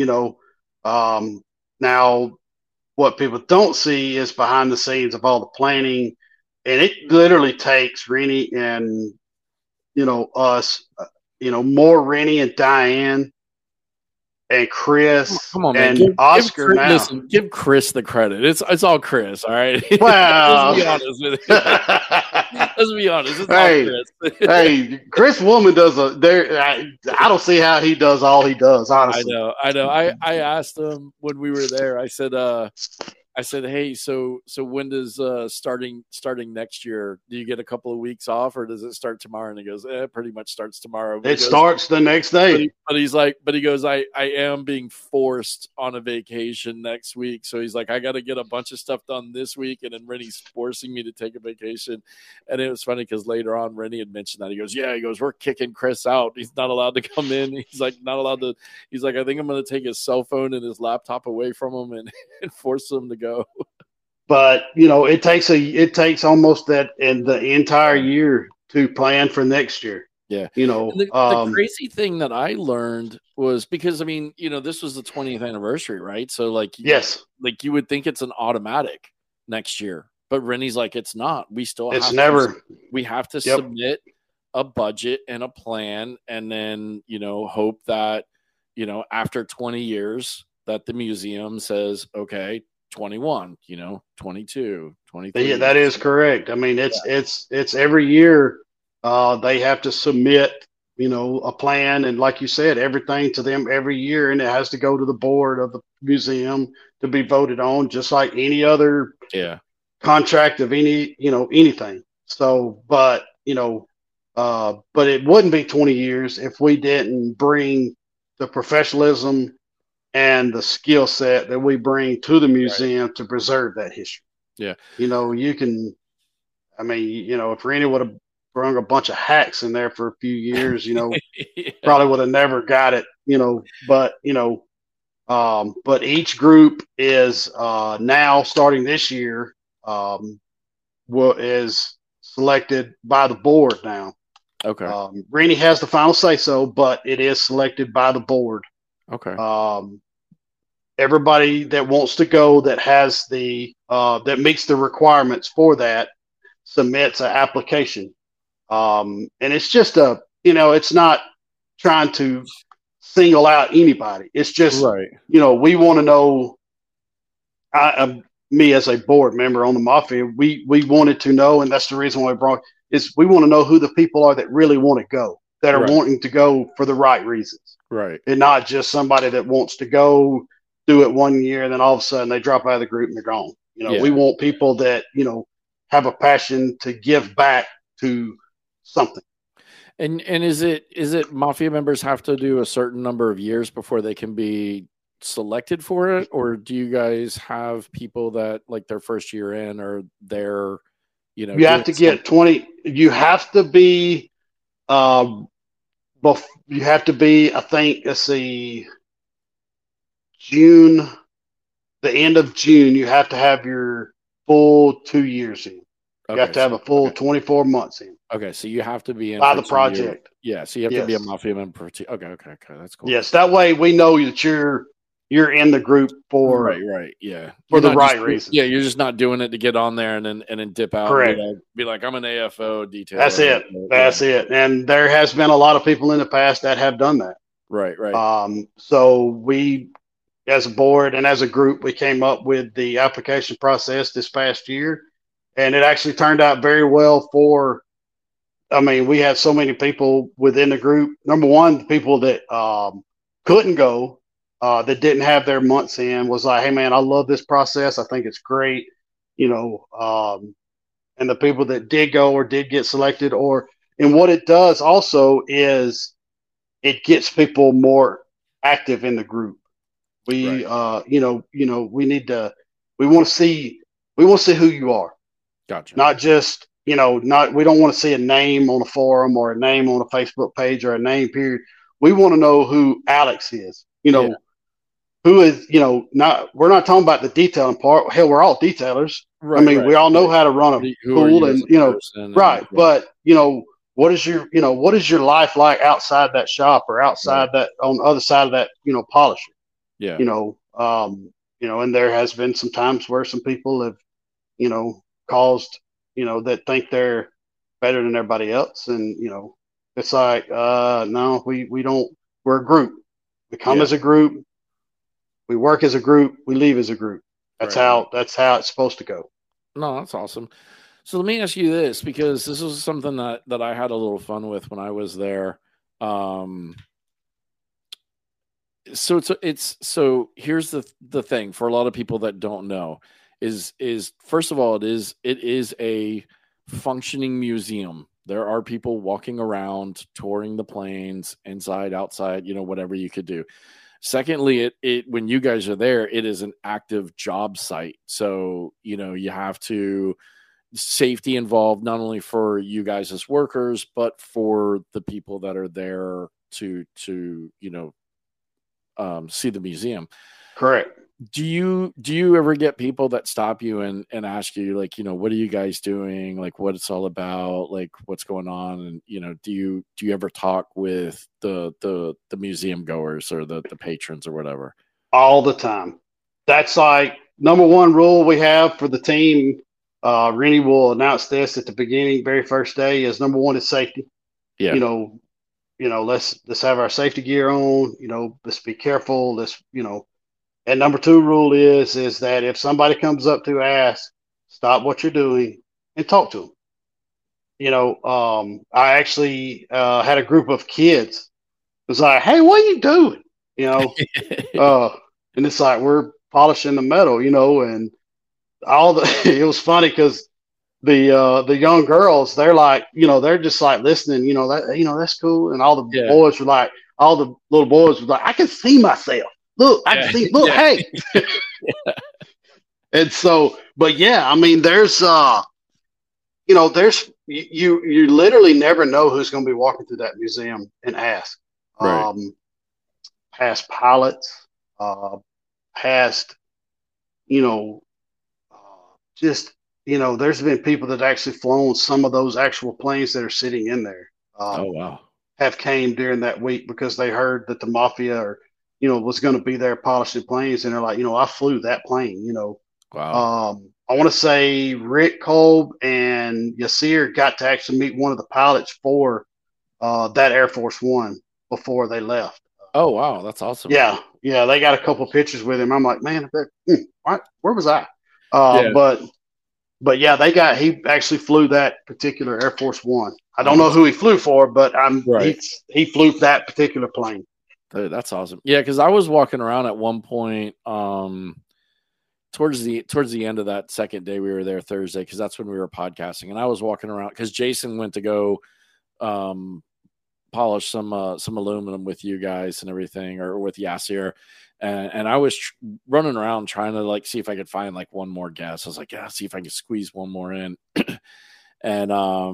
Now what people don't see is behind the scenes of all the planning, and it literally takes Rennie and us, more Rennie and Diane and Chris. Come on, and man. Oscar now. Listen, give Chris the credit. It's all Chris, all right? Wow. Let's be honest with you. Let's be honest. It's all Chris. Hey, Chris Woolman does I don't see how he does all he does, honestly. I know. I asked him when we were there. I said, hey, so when does starting next year, do you get a couple of weeks off, or does it start tomorrow? And he goes, it pretty much starts tomorrow. It starts the next day. But he goes, I am being forced on a vacation next week. So he's like, I got to get a bunch of stuff done this week. And then Rennie's forcing me to take a vacation. And it was funny because later on, Rennie had mentioned that. He goes, we're kicking Chris out. He's not allowed to come in. He's like, not allowed to. He's like, I think I'm going to take his cell phone and his laptop away from him and force him to go. But it takes almost that in the entire year to plan for next year. Yeah. The crazy thing that I learned was, because I mean, this was the 20th anniversary, right? So yes, like you would think it's an automatic next year, but Rennie's like, it's not. We still we have to submit a budget and a plan, and then hope that after 20 years that the museum says, okay, 21, 22, 23. Yeah, that is correct. I mean, it's every year they have to submit, a plan. And like you said, everything to them every year. And it has to go to the board of the museum to be voted on, just like any other contract of anything. So, but it wouldn't be 20 years if we didn't bring the professionalism and the skill set that we bring to the museum to preserve that history. Yeah. You can, if Rennie would have brought a bunch of hacks in there for a few years, probably would have never got it, but each group is now starting this year, is selected by the board now. Okay. Rennie has the final say so, but it is selected by the board. Okay. Everybody that wants to go, that has that meets the requirements for that, submits an application. And it's just it's not trying to single out anybody. It's just, right. We want to know, me as a board member on the Mafia, we wanted to know, and that's the reason why we want to know who the people are that really want to go, that are wanting to go for the right reasons. Right. And not just somebody that wants to go do it 1 year and then all of a sudden they drop out of the group and they're gone. We want people that, have a passion to give back to something. And is it Mafia members have to do a certain number of years before they can be selected for it? Or do you guys have people that like their first year in, or they're, you have to get 20, you have to be, I think, let's see, June, the end of June, you have to have your full 2 years in. You have to have a full 24 months in. Okay, so you have to be in by the project. Yeah, so you have to be a Mafia member for Okay, that's cool. Yes, that way we know that you're in the group for right, yeah, for the right reason. Yeah, you're just not doing it to get on there and then dip out. Correct. And be like, I'm an AFO detailer. That's it. That's it. And there has been a lot of people in the past that have done that. Right. So we as a board and as a group, we came up with the application process this past year, and it actually turned out very well we had so many people within the group. Number one, the people that couldn't go, that didn't have their months in, was like, hey, man, I love this process. I think it's great. And the people that did go or did get selected, and what it does also is it gets people more active in the group. We, Right. we want to see who you are. Gotcha. Not just, we don't want to see a name on a forum or a name on a Facebook page or a name period. We want to know who Alex is, Yeah. who is, we're not talking about the detailing part. Hell, we're all detailers. Right, I mean, right. we all know how to run a Who are pool you as and, a person and- right. yeah. But, what is your life like outside that shop or outside that, on the other side of that, polisher? Yeah. And there has been some times where some people have, caused, that think they're better than everybody else. And, it's like, no, we don't, we're a group. We come Yeah. as a group. We work as a group. We leave as a group. That's Right. that's how it's supposed to go. No, that's awesome. So let me ask you this, because this was something that I had a little fun with when I was there. So here's the thing for a lot of people that don't know is first of all, it is a functioning museum. There are people walking around, touring the planes, inside, outside, whatever you could do. Secondly, it when you guys are there, it is an active job site. So, you have to safety involved, not only for you guys as workers, but for the people that are there to see the museum. Correct. Do you ever get people that stop you and ask you, like, what are you guys doing? Like, what it's all about? Like, what's going on? And, do you ever talk with the museum goers or the patrons or whatever? All the time. That's like number one rule we have for the team. Rennie will announce this at the beginning, very first day, is number one is safety. Yeah. Let's have our safety gear on, let's be careful. And number two rule is that if somebody comes up to ask, stop what you're doing and talk to them. I actually had a group of kids. It was like, hey, what are you doing? And it's like, we're polishing the metal, and it was funny because the young girls, they're like, they're just like listening, that's cool. And all the boys were like, all the little boys were like, I can see myself. Look, I can see, look, hey. And so, but yeah, I mean, there's, you literally never know who's going to be walking through that museum and ask. Right. Past pilots, past, there's been people that actually flown some of those actual planes that are sitting in there. Oh, wow. Have came during that week because they heard that the Mafia was going to be there polishing planes. And they're like, I flew that plane, Wow. I want to say Rick Kolb and Yasir got to actually meet one of the pilots for that Air Force One before they left. Oh, wow. That's awesome. Yeah. They got a couple pictures with him. I'm like, man, where was I? But yeah, he actually flew that particular Air Force One. I don't know who he flew for, but he flew that particular plane. Dude, that's awesome. Yeah, because I was walking around at one point towards the end of that second day we were there Thursday, because that's when we were podcasting, and I was walking around because Jason went to go polish some aluminum with you guys and everything, or with Yasir, and I was running around trying to like see if I could find like one more guest. I was like, yeah, see if I can squeeze one more in, and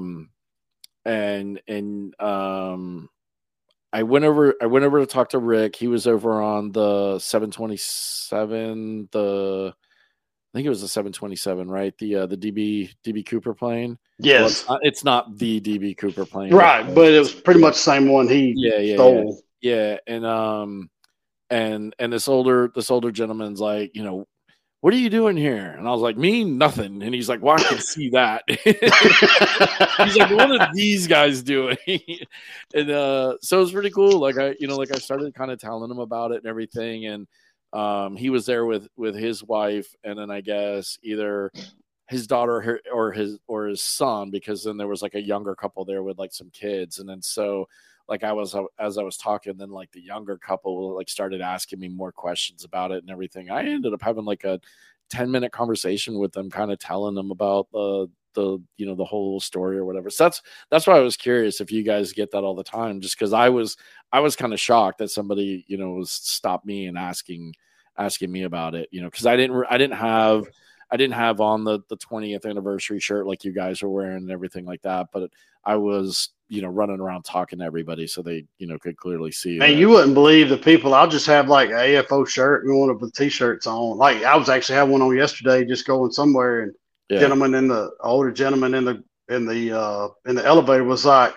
I went over to talk to Rick. He was over on the 727, I think it was the 727, right? The DB Cooper plane. Yes. Well, it's not the DB Cooper plane. Right, but it was pretty much the same one he stole. Yeah. And this older gentleman's like, what are you doing here? And I was like, me, nothing. And he's like, well, I can see that. He's like, what are these guys doing? And so it was pretty cool. Like I started kind of telling him about it and everything. And He was there with his wife, and then I guess either his daughter or his son, because then there was like a younger couple there with like some kids, and then so like as I was talking, then like the younger couple like started asking me more questions about it and everything. I ended up having like a 10-minute conversation with them, kind of telling them about the the whole story or whatever. So that's why I was curious if you guys get that all the time, just because I was kind of shocked that somebody was stopped me and asking me about it, because I didn't have on the 20th anniversary shirt like you guys are wearing and everything like that, but I was running around talking to everybody so they could clearly see. Man, you wouldn't believe the people. I'll just have like an AFO shirt and one of the t-shirts on. Like I was actually having one on yesterday, just going somewhere, and older gentleman in the elevator was like,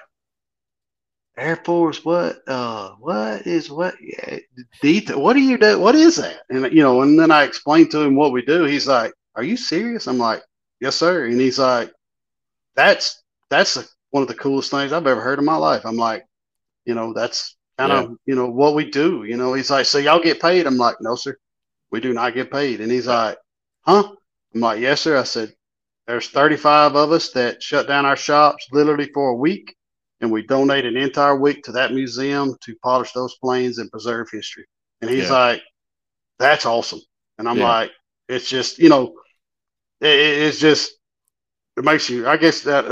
Air Force, what is detail? What do you do? What is that? And and then I explained to him what we do. He's like, "Are you serious?" I'm like, "Yes, sir." And he's like, "That's one of the coolest things I've ever heard in my life." I'm like, that's kind of what we do. He's like, "So y'all get paid?" I'm like, "No, sir, we do not get paid." And he's like, "Huh?" I'm like, "Yes, sir." I said, "There's 35 of us that shut down our shops literally for a week, and we donate an entire week to that museum to polish those planes and preserve history." And he's like, "That's awesome." And I'm like, it's just, it's just, it makes you, I guess that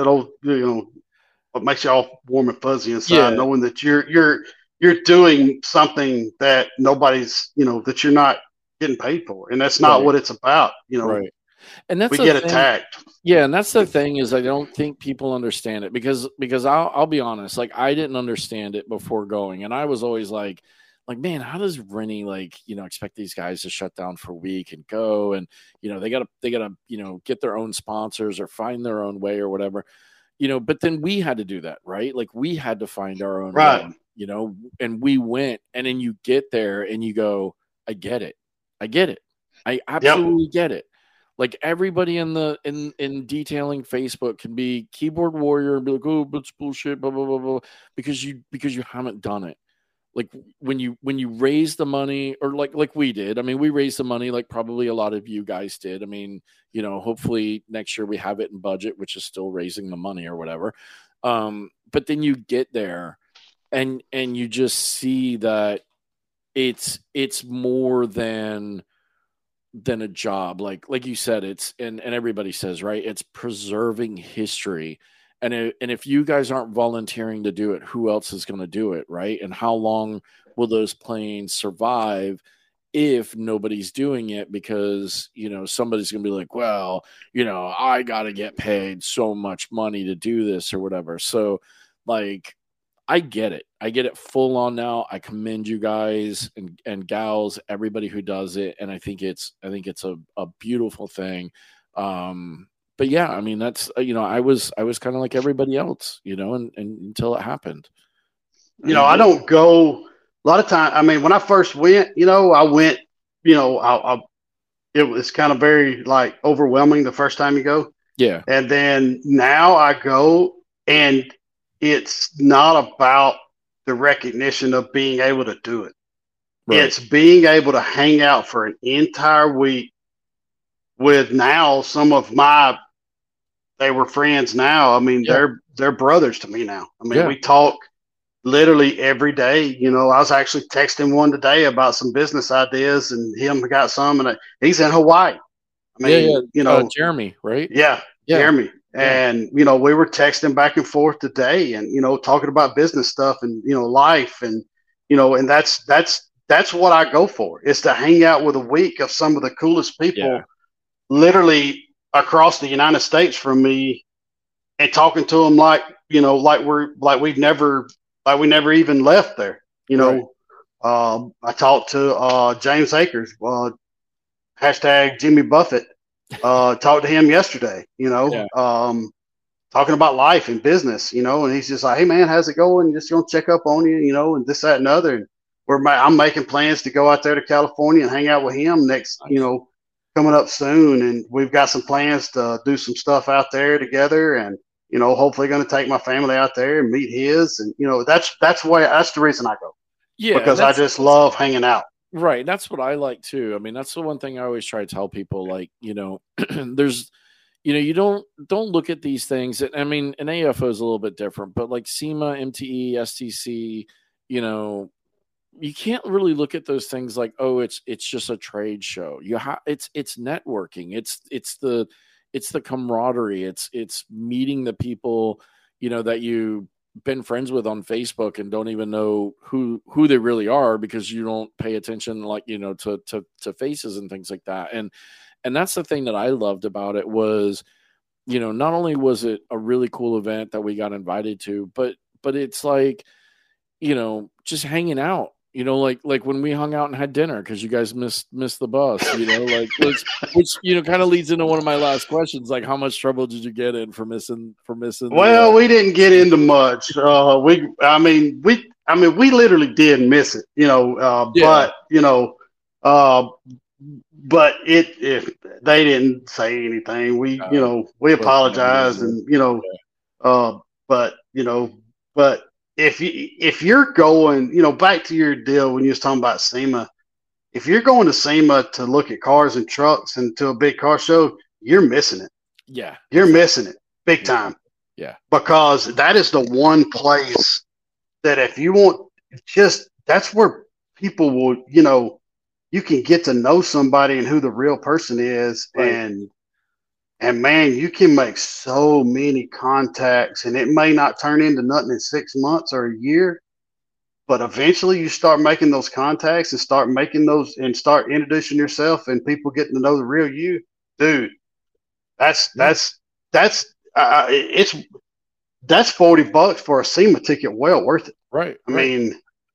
it makes you all warm and fuzzy inside, knowing that you're doing something that nobody's, that you're not getting paid for. And that's not what it's about, Right. And that's we get attacked. Yeah, and that's the thing is I don't think people understand it because I'll be honest, like I didn't understand it before going, and I was always like, man, how does Rennie expect these guys to shut down for a week and go, and they gotta get their own sponsors or find their own way or whatever, but then we had to do that, right? Like we had to find our own way, and we went, and then you get there and you go, I get it, I absolutely get it. Like everybody in detailing Facebook can be keyboard warrior and be like, "Oh, but it's bullshit," blah blah blah blah, because you haven't done it. Like when you raise the money, or like we did. I mean, we raised the money like probably a lot of you guys did. I mean, hopefully next year we have it in budget, which is still raising the money or whatever. But then you get there, and you just see that it's more than a job. Like you said, it's and everybody says, right, it's preserving history, and if you guys aren't volunteering to do it, who else is going to do it, right? And how long will those planes survive if nobody's doing it? Because somebody's going to be like, well, I got to get paid so much money to do this or whatever. So like I get it full on now. I commend you guys and gals, everybody who does it. And I think it's a beautiful thing. But yeah, I mean, that's, I was kind of like everybody else, and until it happened. I don't go a lot of time. I mean, when I first went, I went, it was kind of very like overwhelming the first time you go. Yeah. And then now I go, and it's not about the recognition of being able to do it. Right. It's being able to hang out for an entire week with now some of they were friends now. I mean, they're brothers to me now. I mean, we talk literally every day. I was actually texting one today about some business ideas, and him got some, and he's in Hawaii. I mean, Jeremy, right? Yeah, Jeremy. And, we were texting back and forth today and, talking about business stuff and, life and, and that's what I go for, is to hang out with a week of some of the coolest people literally across the United States from me, and talking to them like we never even left there. I talked to James Akers, hashtag Jimmy Buffett. Talked to him yesterday, talking about life and business, and he's just like, "Hey man, how's it going? Just gonna check up on you, and this, that, and other." And I'm making plans to go out there to California and hang out with him next, coming up soon. And we've got some plans to do some stuff out there together, and hopefully going to take my family out there and meet his, and that's the reason I go. Yeah, because I just love hanging out. Right. That's what I like too. I mean, that's the one thing I always try to tell people, like, there's, you don't look at these things. I mean, an AFO is a little bit different, but like SEMA, MTE, STC, you can't really look at those things like, oh, it's just a trade show. It's networking. It's the camaraderie. It's meeting the people, that you been friends with on Facebook and don't even know who they really are because you don't pay attention, like, to faces and things like that. And that's the thing that I loved about it was, not only was it a really cool event that we got invited to, but it's like, just hanging out, like when we hung out and had dinner because you guys missed the bus, which kind of leads into one of my last questions, like how much trouble did you get in for missing? Well, we didn't get into much. We literally did miss it, but but if they didn't say anything, we apologized and but if you're going, back to your deal when you was talking about SEMA, if you're going to SEMA to look at cars and trucks and to a big car show, you're missing it. Yeah. You're missing it big time. Yeah. Because that is the one place that if you want, that's where people will, you can get to know somebody and who the real person is. Right. And man, you can make so many contacts, and it may not turn into nothing in 6 months or a year, but eventually you start making those contacts and start introducing yourself, and people getting to know the real you, dude. That's $40 for a SEMA ticket. Well worth it. Right. I mean,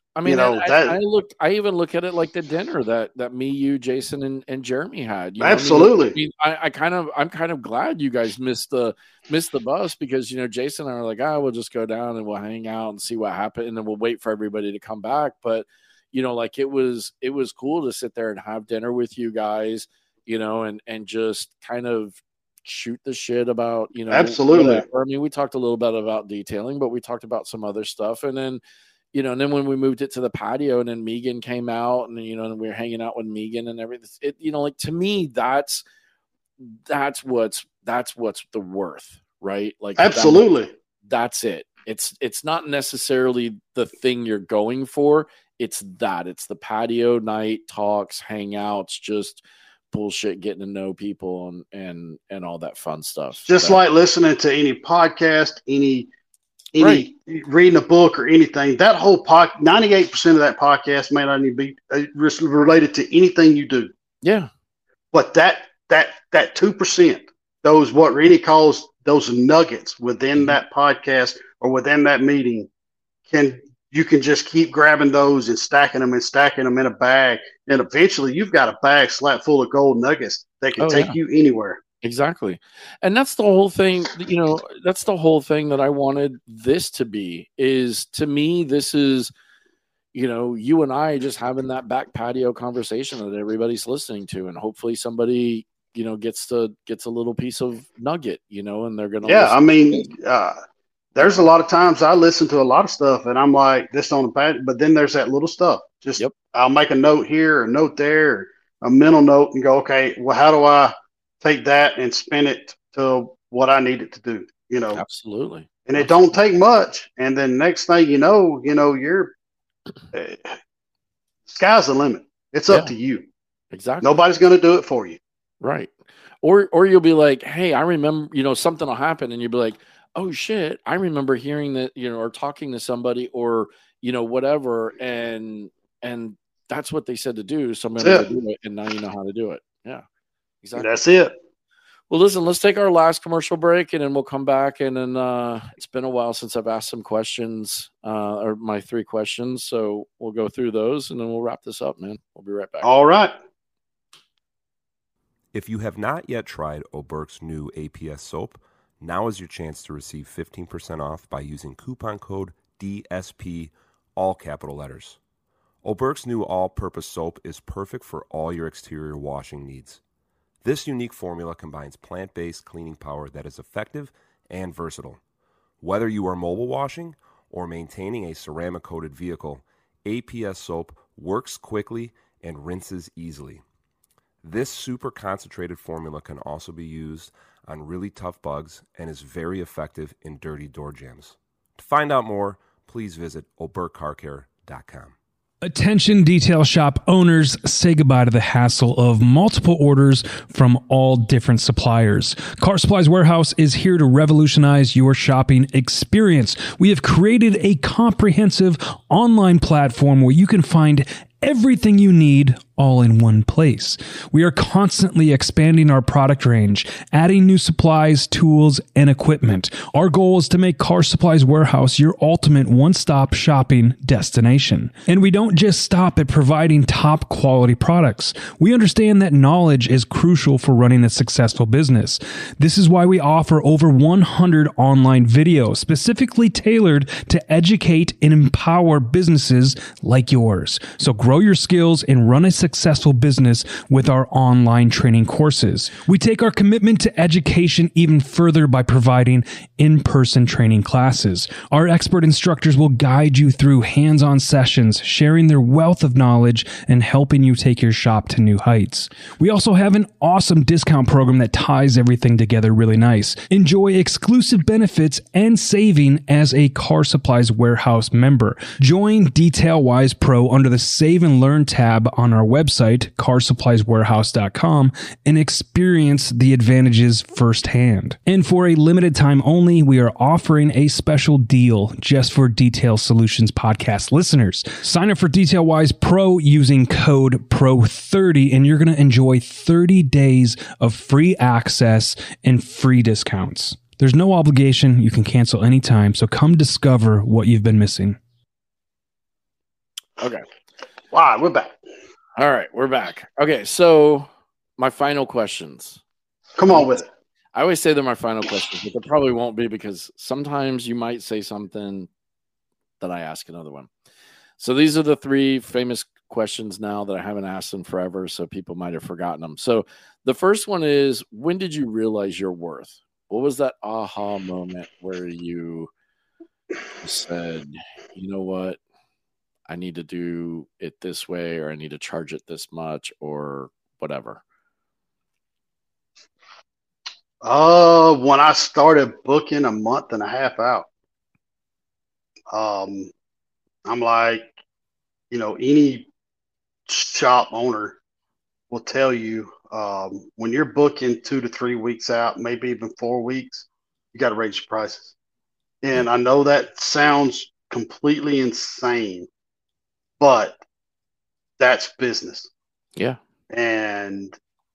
I even look at it like the dinner that me, you, Jason, and Jeremy had. Absolutely. I'm kind of glad you guys missed the bus because Jason and I are like, we'll just go down and we'll hang out and see what happened, and then we'll wait for everybody to come back. But like it was cool to sit there and have dinner with you guys, and just kind of shoot the shit about absolutely. I mean, we talked a little bit about detailing, but we talked about some other stuff, and then. And then when we moved it to the patio and then Megan came out and, and we were hanging out with Megan and everything, like to me, that's what's the worth, right? Like, absolutely. That's it. It's not necessarily the thing you're going for. It's the patio night talks, hangouts, just bullshit, getting to know people and all that fun stuff. Just like listening to any podcast, any right. Reading a book or anything, that whole 98% of that podcast may not even be related to anything you do. Yeah. But that 2%, those what Rennie calls those nuggets within that podcast or within that meeting, you can just keep grabbing those and stacking them in a bag. And eventually you've got a bag slap full of gold nuggets that can take you anywhere. Exactly. And that's the whole thing, that's the whole thing that I wanted this to be, is to me, this is, you and I just having that back patio conversation that everybody's listening to. And hopefully somebody, gets a little piece of nugget, and they're going to. Yeah. I mean, there's a lot of times I listen to a lot of stuff and I'm like this on the patio, but then there's that little stuff. Just, I'll make a note here, a note there, a mental note and go, okay, well, how do I take that and spin it to what I need it to do, Absolutely. And it don't take much. And then next thing you're sky's the limit. It's up to you. Exactly. Nobody's going to do it for you. Right. Or you'll be like, hey, I remember, something will happen and you'll be like, oh shit, I remember hearing that, or talking to somebody or, whatever. And that's what they said to do. So I'm going to do it. And now you know how to do it. Yeah. Exactly. That's it. Well, listen, let's take our last commercial break and then we'll come back. And then it's been a while since I've asked some questions or my 3 questions. So we'll go through those and then we'll wrap this up, man. We'll be right back. All right. If you have not yet tried O'Berk's new APS soap, now is your chance to receive 15% off by using coupon code DSP, all capital letters. O'Berk's new all-purpose soap is perfect for all your exterior washing needs. This unique formula combines plant-based cleaning power that is effective and versatile. Whether you are mobile washing or maintaining a ceramic-coated vehicle, APS soap works quickly and rinses easily. This super concentrated formula can also be used on really tough bugs and is very effective in dirty door jambs. To find out more, please visit oberkcarcare.com. Attention detail shop owners, say goodbye to the hassle of multiple orders from all different suppliers. Car Supplies Warehouse is here to revolutionize your shopping experience. We have created a comprehensive online platform where you can find everything you need all in one place. We are constantly expanding our product range, adding new supplies, tools, and equipment. Our goal is to make Car Supplies Warehouse your ultimate one-stop shopping destination. And we don't just stop at providing top quality products. We understand that knowledge is crucial for running a successful business. This is why we offer over 100 online videos specifically tailored to educate and empower businesses like yours. So grow your skills and run a successful business with our online training courses. We take our commitment to education even further by providing in-person training classes. Our expert instructors will guide you through hands-on sessions, sharing their wealth of knowledge and helping you take your shop to new heights. We also have an awesome discount program that ties everything together really nice. Enjoy exclusive benefits and saving as a Car Supplies Warehouse member. Join DetailWise Pro under the Save and Learn tab on our website, carsupplieswarehouse.com, and experience the advantages firsthand. And for a limited time only, we are offering a special deal just for Detail Solutions podcast listeners. Sign up for DetailWise Pro using code PRO30, and you're going to enjoy 30 days of free access and free discounts. There's no obligation. You can cancel anytime, so come discover what you've been missing. Okay. Wow, we're back. All right, we're back. Okay, so my final questions. Come on with it. I always say they're my final questions, but they probably won't be because sometimes you might say something that I ask another one. So these are the 3 famous questions now that I haven't asked in forever, so people might have forgotten them. So the first one is, when did you realize your worth? What was that aha moment where you said, you know what? I need to do it this way, or I need to charge it this much, or whatever? When I started booking a month and a half out, I'm like, any shop owner will tell you, when you're booking 2 to 3 weeks out, maybe even 4 weeks, you got to raise your prices. And I know that sounds completely insane, but that's business. Yeah. And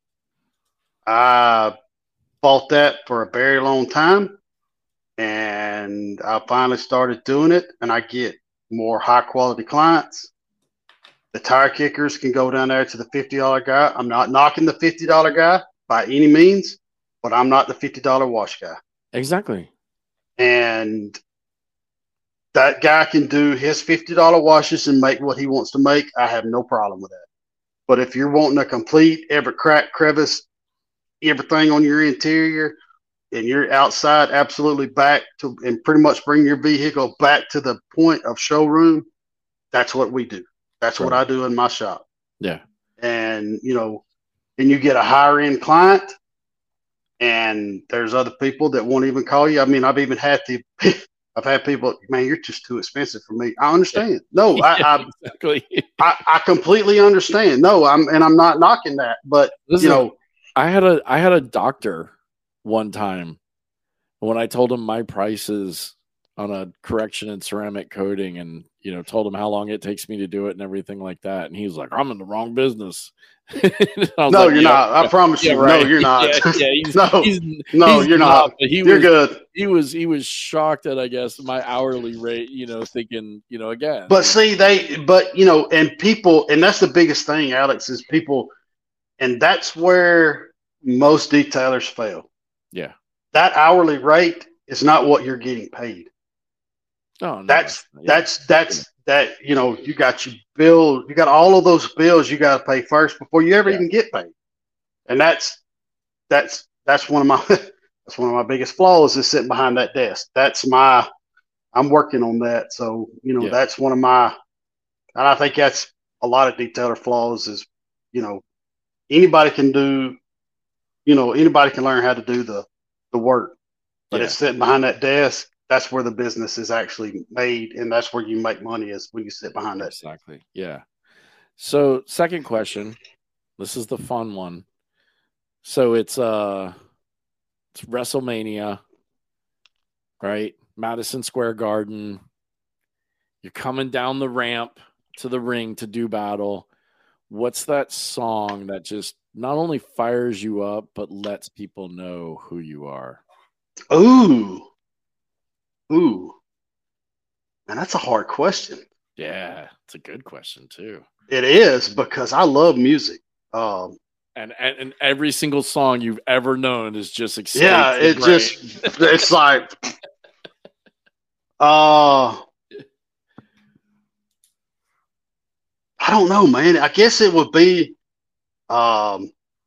I fought that for a very long time, and I finally started doing it, and I get more high quality clients. The tire kickers can go down there to the $50 guy. I'm not knocking the $50 guy by any means, but I'm not the $50 wash guy. Exactly. And that guy can do his $50 washes and make what he wants to make. I have no problem with that. But if you're wanting a complete, every crack, crevice, everything on your interior, and you're outside absolutely back to, and pretty much bring your vehicle back to the point of showroom, that's what we do. That's what I do in my shop. Yeah. And, and you get a higher end client, and there's other people that won't even call you. I mean, I've had people, man, you're just too expensive for me. I understand. No, yeah, exactly. I completely understand. No, I'm not knocking that, but I had a doctor one time when I told him my prices on a correction and ceramic coating, and told him how long it takes me to do it and everthing like that, and he's like, "I'm in the wrong business." No, you're not. I promise you. Right. No, you're not. He's you're not. You're good. He was shocked at, I guess, my hourly rate. Thinking, again. But see, and people, and that's the biggest thing, Alex, is people, and that's where most detailers fail. Yeah. That hourly rate is not what you're getting paid. Oh, no. That's you got your bill, you got all of those bills you got to pay first before you ever even get paid. And that's one of my biggest flaws, is sitting behind that desk. I'm working on that. So, that's one of my, and I think that's a lot of detailer flaws is, you know, anybody can do, anybody can learn how to do the work, but it's sitting behind that desk. That's where the business is actually made, and that's where you make money, is when you sit behind that. Exactly. Yeah. So, second question. This is the fun one. So it's WrestleMania, right? Madison Square Garden. You're coming down the ramp to the ring to do battle. What's that song that just not only fires you up, but lets people know who you are? Ooh. Man, that's a hard question. Yeah, it's a good question too. It is, because I love music. And every single song you've ever known is just exciting. Yeah, it's like, I don't know, man. I guess it would be, man,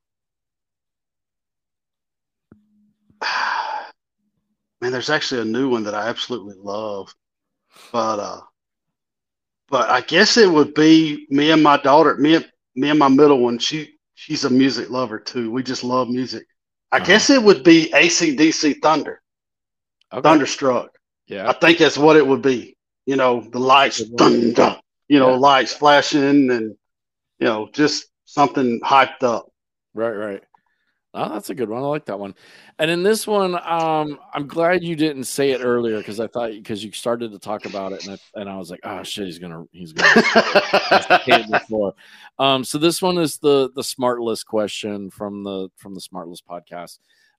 there's actually a new one that I absolutely love, but I guess it would be me and my daughter, me and my middle one. She's a music lover too. We just love music. I guess it would be AC/DC Thunder, Thunderstruck. Yeah, I think that's what it would be. You know, the lights, thunder. You know, lights flashing, and just something hyped up. Right. Oh, that's a good one. I like that one. And in this one, I'm glad you didn't say it earlier, because I thought, because you started to talk about it, and I was like, oh shit, he's gonna hit it before. So this one is the smart list question from the Smart List podcast.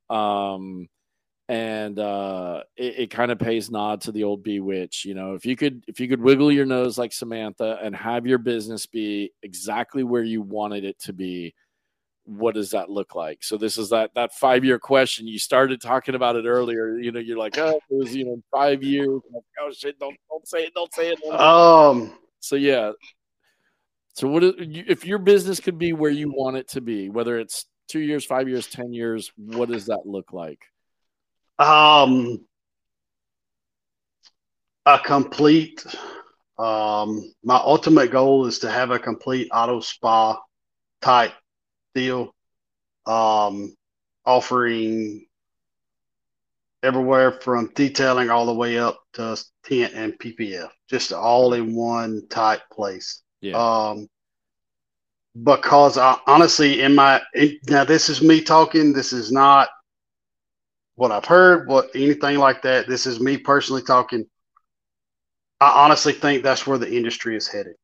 And it kind of pays nod to the old Bewitch. If you could wiggle your nose like Samantha and have your business be exactly where you wanted it to be, what does that look like? So this is that 5-year question. You started talking about it earlier. You're like, oh, it was 5 years. Like, oh shit, don't say it. So yeah. So what if your business could be where you want it to be, whether it's 2 years, 5 years, 10 years, what does that look like? A complete, my ultimate goal is to have a complete auto spa type deal, offering everywhere from detailing all the way up to tint and PPF, just all in one type place. Yeah. Because I honestly, now this is me talking, this is not what I've heard, anything like that. This is me personally talking. I honestly think that's where the industry is headed,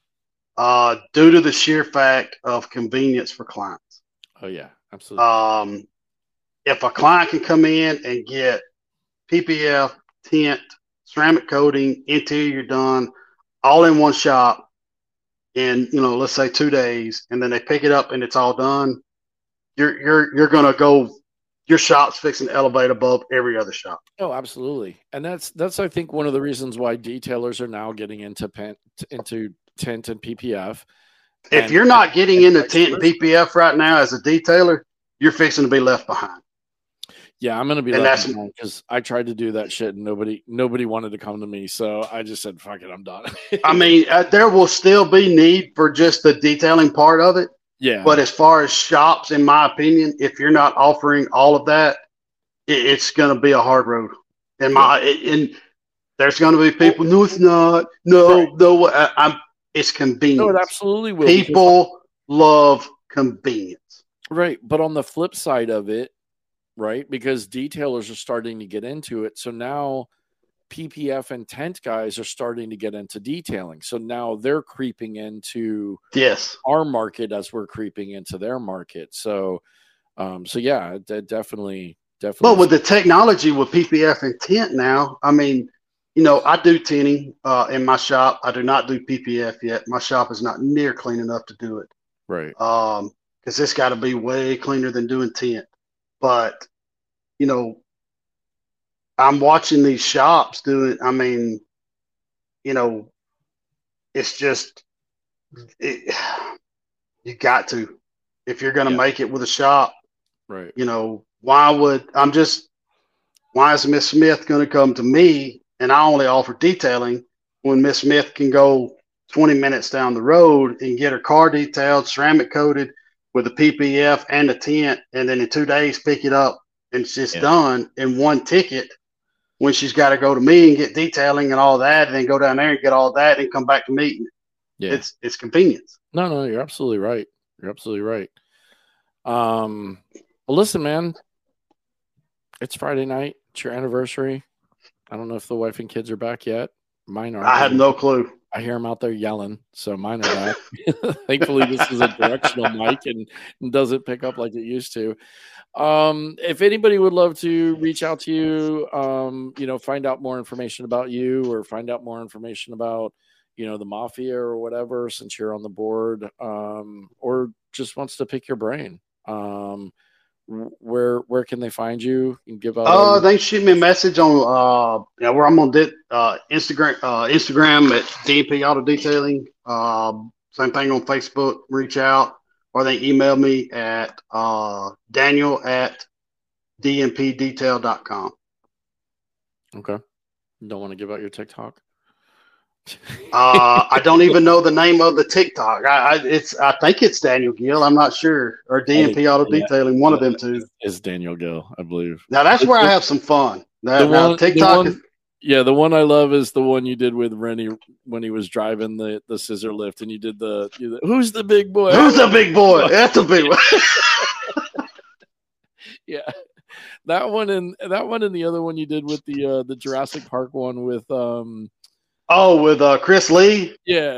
due to the sheer fact of convenience for clients. Oh yeah, absolutely. If a client can come in and get PPF, tint, ceramic coating, interior done, all in one shop in, let's say 2 days, and then they pick it up and it's all done, you're gonna go. Your shop's fixing to elevate above every other shop. Oh, absolutely. And that's I think one of the reasons why detailers are now getting into tint and PPF. If you're not getting into tint and PPF right now as a detailer, you're fixing to be left behind. Yeah, I'm going to be left behind, because I tried to do that shit and nobody wanted to come to me. So I just said, fuck it, I'm done. I mean, there will still be need for just the detailing part of it. Yeah. But as far as shops, in my opinion, if you're not offering all of that, it's going to be a hard road. And there's going to be people. No, it's not. No, it's convenience. No, it absolutely will. People love convenience. Right. But on the flip side of it, right, because detailers are starting to get into it. So now PPF and tent guys are starting to get into detailing. So now they're creeping into our market as we're creeping into their market. So yeah, definitely. But with the technology with PPF and tint now, I mean, I do tinting in my shop. I do not do PPF yet. My shop is not near clean enough to do it. Right. Because it's got to be way cleaner than doing tint. But, I'm watching these shops do it. I mean, it's just, you got to, if you're going to make it with a shop, right. Why is Miss Smith going to come to me and I only offer detailing when Miss Smith can go 20 minutes down the road and get her car detailed, ceramic coated with a PPF and a tint, and then in 2 days pick it up and it's just done in one ticket when she's got to go to me and get detailing and all that, and then go down there and get all that and come back to me. Yeah. It's convenience. No, you're absolutely right. You're absolutely right. Well, listen, man, it's Friday night. It's your anniversary. I don't know if the wife and kids are back yet. Mine are. I have no clue. I hear them out there yelling, so mine are back. Thankfully, this is a directional mic and doesn't pick up like it used to. If anybody would love to reach out to you, find out more information about you or find out more information about, the Mafia or whatever, since you're on the board, or just wants to pick your brain, where can they find you? You can give out. They shoot me a message on where I'm on Instagram at DNP Auto Detailing. Same thing on Facebook. Reach out, or they email me at Daniel@dnpdetail.com. Okay. Don't want to give out your TikTok? I don't even know the name of the TikTok. I think it's Daniel Gill. I'm not sure, or DNP Auto Detailing. One of them two is Daniel Gill, I believe. Now that's where I have some fun. TikTok. The one I love is the one you did with Rennie when he was driving the scissor lift, and you did who's the big boy? Who's the big boy? That's the big one. Yeah. That one and the other one you did with the Jurassic Park one with with Chris Lee. Yeah.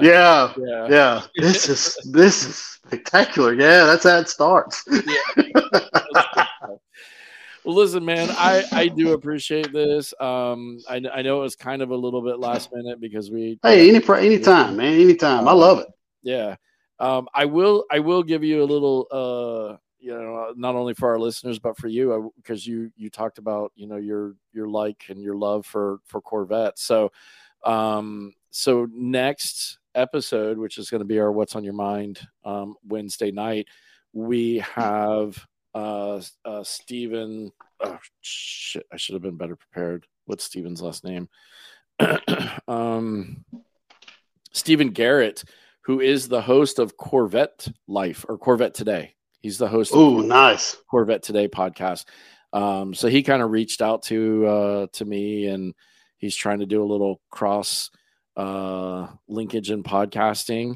This is spectacular. Yeah, that's how it starts. Yeah. Well, listen, man, I do appreciate this. I know it was kind of a little bit last minute because anytime, man, anytime. I love it. Yeah. I will give you a little not only for our listeners but for you, because you talked about your like and your love for Corvettes. So next episode, which is going to be our What's on Your Mind Wednesday night, we have Steven. Oh shit, I should have been better prepared. What's Steven's last name? Steven Garrett, who is the host of Corvette Life or Corvette Today. He's the host of nice Corvette Today podcast. So he kind of reached out to me, and he's trying to do a little cross linkage in podcasting.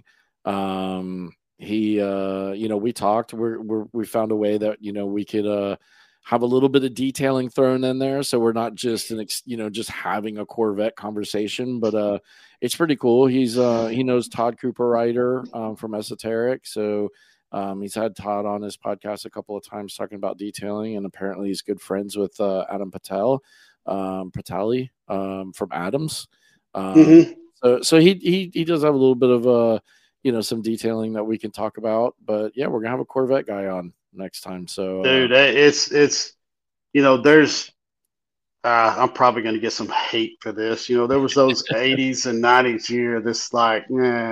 We talked. We found a way that we could have a little bit of detailing thrown in there, so we're not just just having a Corvette conversation. But it's pretty cool. He knows Todd Cooper Ryder from Esoteric, so. He's had Todd on his podcast a couple of times talking about detailing, and apparently he's good friends with Adam Patali from Adams. So he does have a little bit of some detailing that we can talk about. But yeah, we're gonna have a Corvette guy on next time. So dude, it's there's I'm probably gonna get some hate for this. There was those 80s and 90s year. This but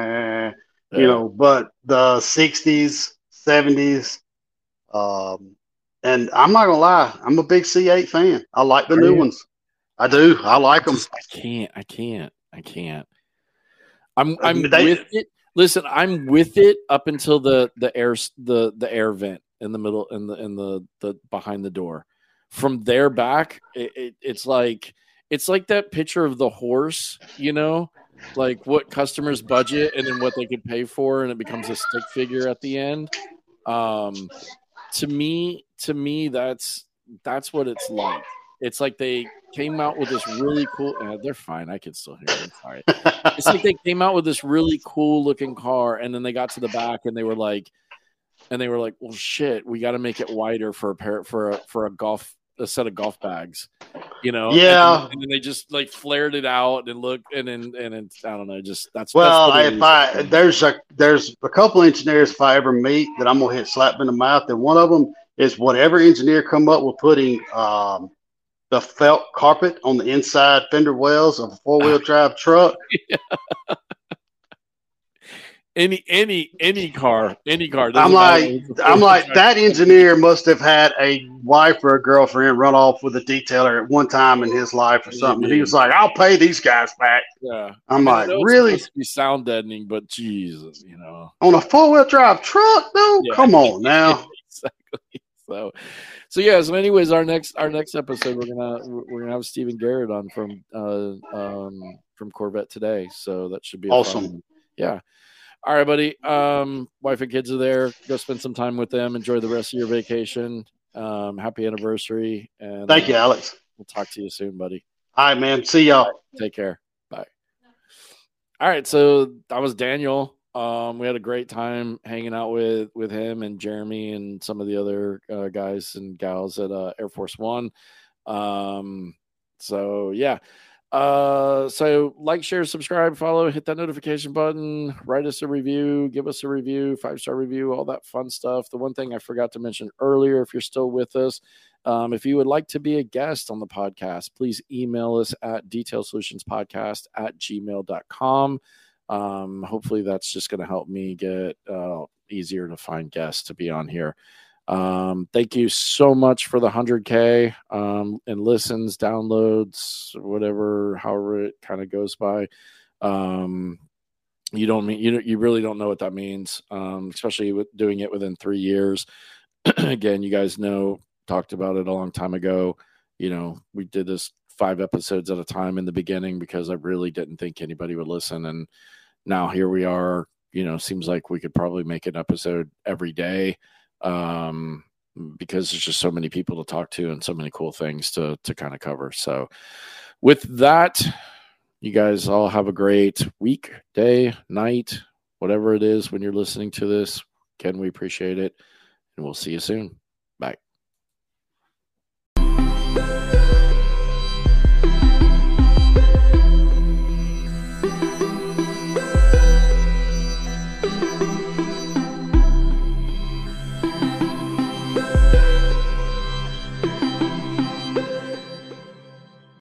the 60s, 70s, and I'm not gonna lie, I'm a big C8 fan. I like the new ones. I do. I like them. I can't. I'm with it. Listen, I'm with it up until the air vent in the middle in the behind the door. From there back, it's like that picture of the horse, like what customers budget and then what they could pay for, and it becomes a stick figure at the end. To me, that's what it's like. It's like they came out with this really cool. They're fine. I can still hear them. Sorry. It's like they came out with this really cool looking car, and then they got to the back, and they were like, "Well, shit, we got to make it wider for a set of golf bags." Yeah. And then they just like flared it out and looked, and then I don't know, just that's. There's a couple engineers if I ever meet that I'm gonna hit slap in the mouth, and one of them is whatever engineer come up with putting the felt carpet on the inside fender wells of a 4-wheel drive truck. Any car. I'm like that engineer must have had a wife or a girlfriend run off with a detailer at one time in his life or something. And he was like, "I'll pay these guys back." Yeah, I'm like, really? It's supposed to be sound deadening, but Jesus, on a 4-wheel drive truck, though. Yeah. Come on now. Exactly. So yeah. So anyways, our next episode, we're gonna have Stephen Garrett on from Corvette Today. So that should be awesome. Fun. Yeah. All right, buddy. Wife and kids are there. Go spend some time with them. Enjoy the rest of your vacation. Happy anniversary. And thank you, Alex. We'll talk to you soon, buddy. All right, man. See y'all. Right, take care. Bye. All right. So that was Daniel. We had a great time hanging out with him and Jeremy and some of the other guys and gals at Air Force One. So yeah. So like, share, subscribe, follow, hit that notification button, write us a review, give us a review, 5-star review, all that fun stuff. The one thing I forgot to mention earlier, if you're still with us, if you would like to be a guest on the podcast, please email us at detailsolutionspodcast@gmail.com. Hopefully that's just going to help me get easier to find guests to be on here. Thank you so much for the 100K and listens, downloads, however it kind of goes by. You really don't know what that means, especially with doing it within 3 years. Again, you guys talked about it a long time ago. We did this 5 episodes at a time in the beginning because I really didn't think anybody would listen. And now here we are, seems like we could probably make an episode every day. Because there's just so many people to talk to and so many cool things to kind of cover. So with that, you guys all have a great week, day, night, whatever it is when you're listening to this. Again, we appreciate it, and we'll see you soon. Bye.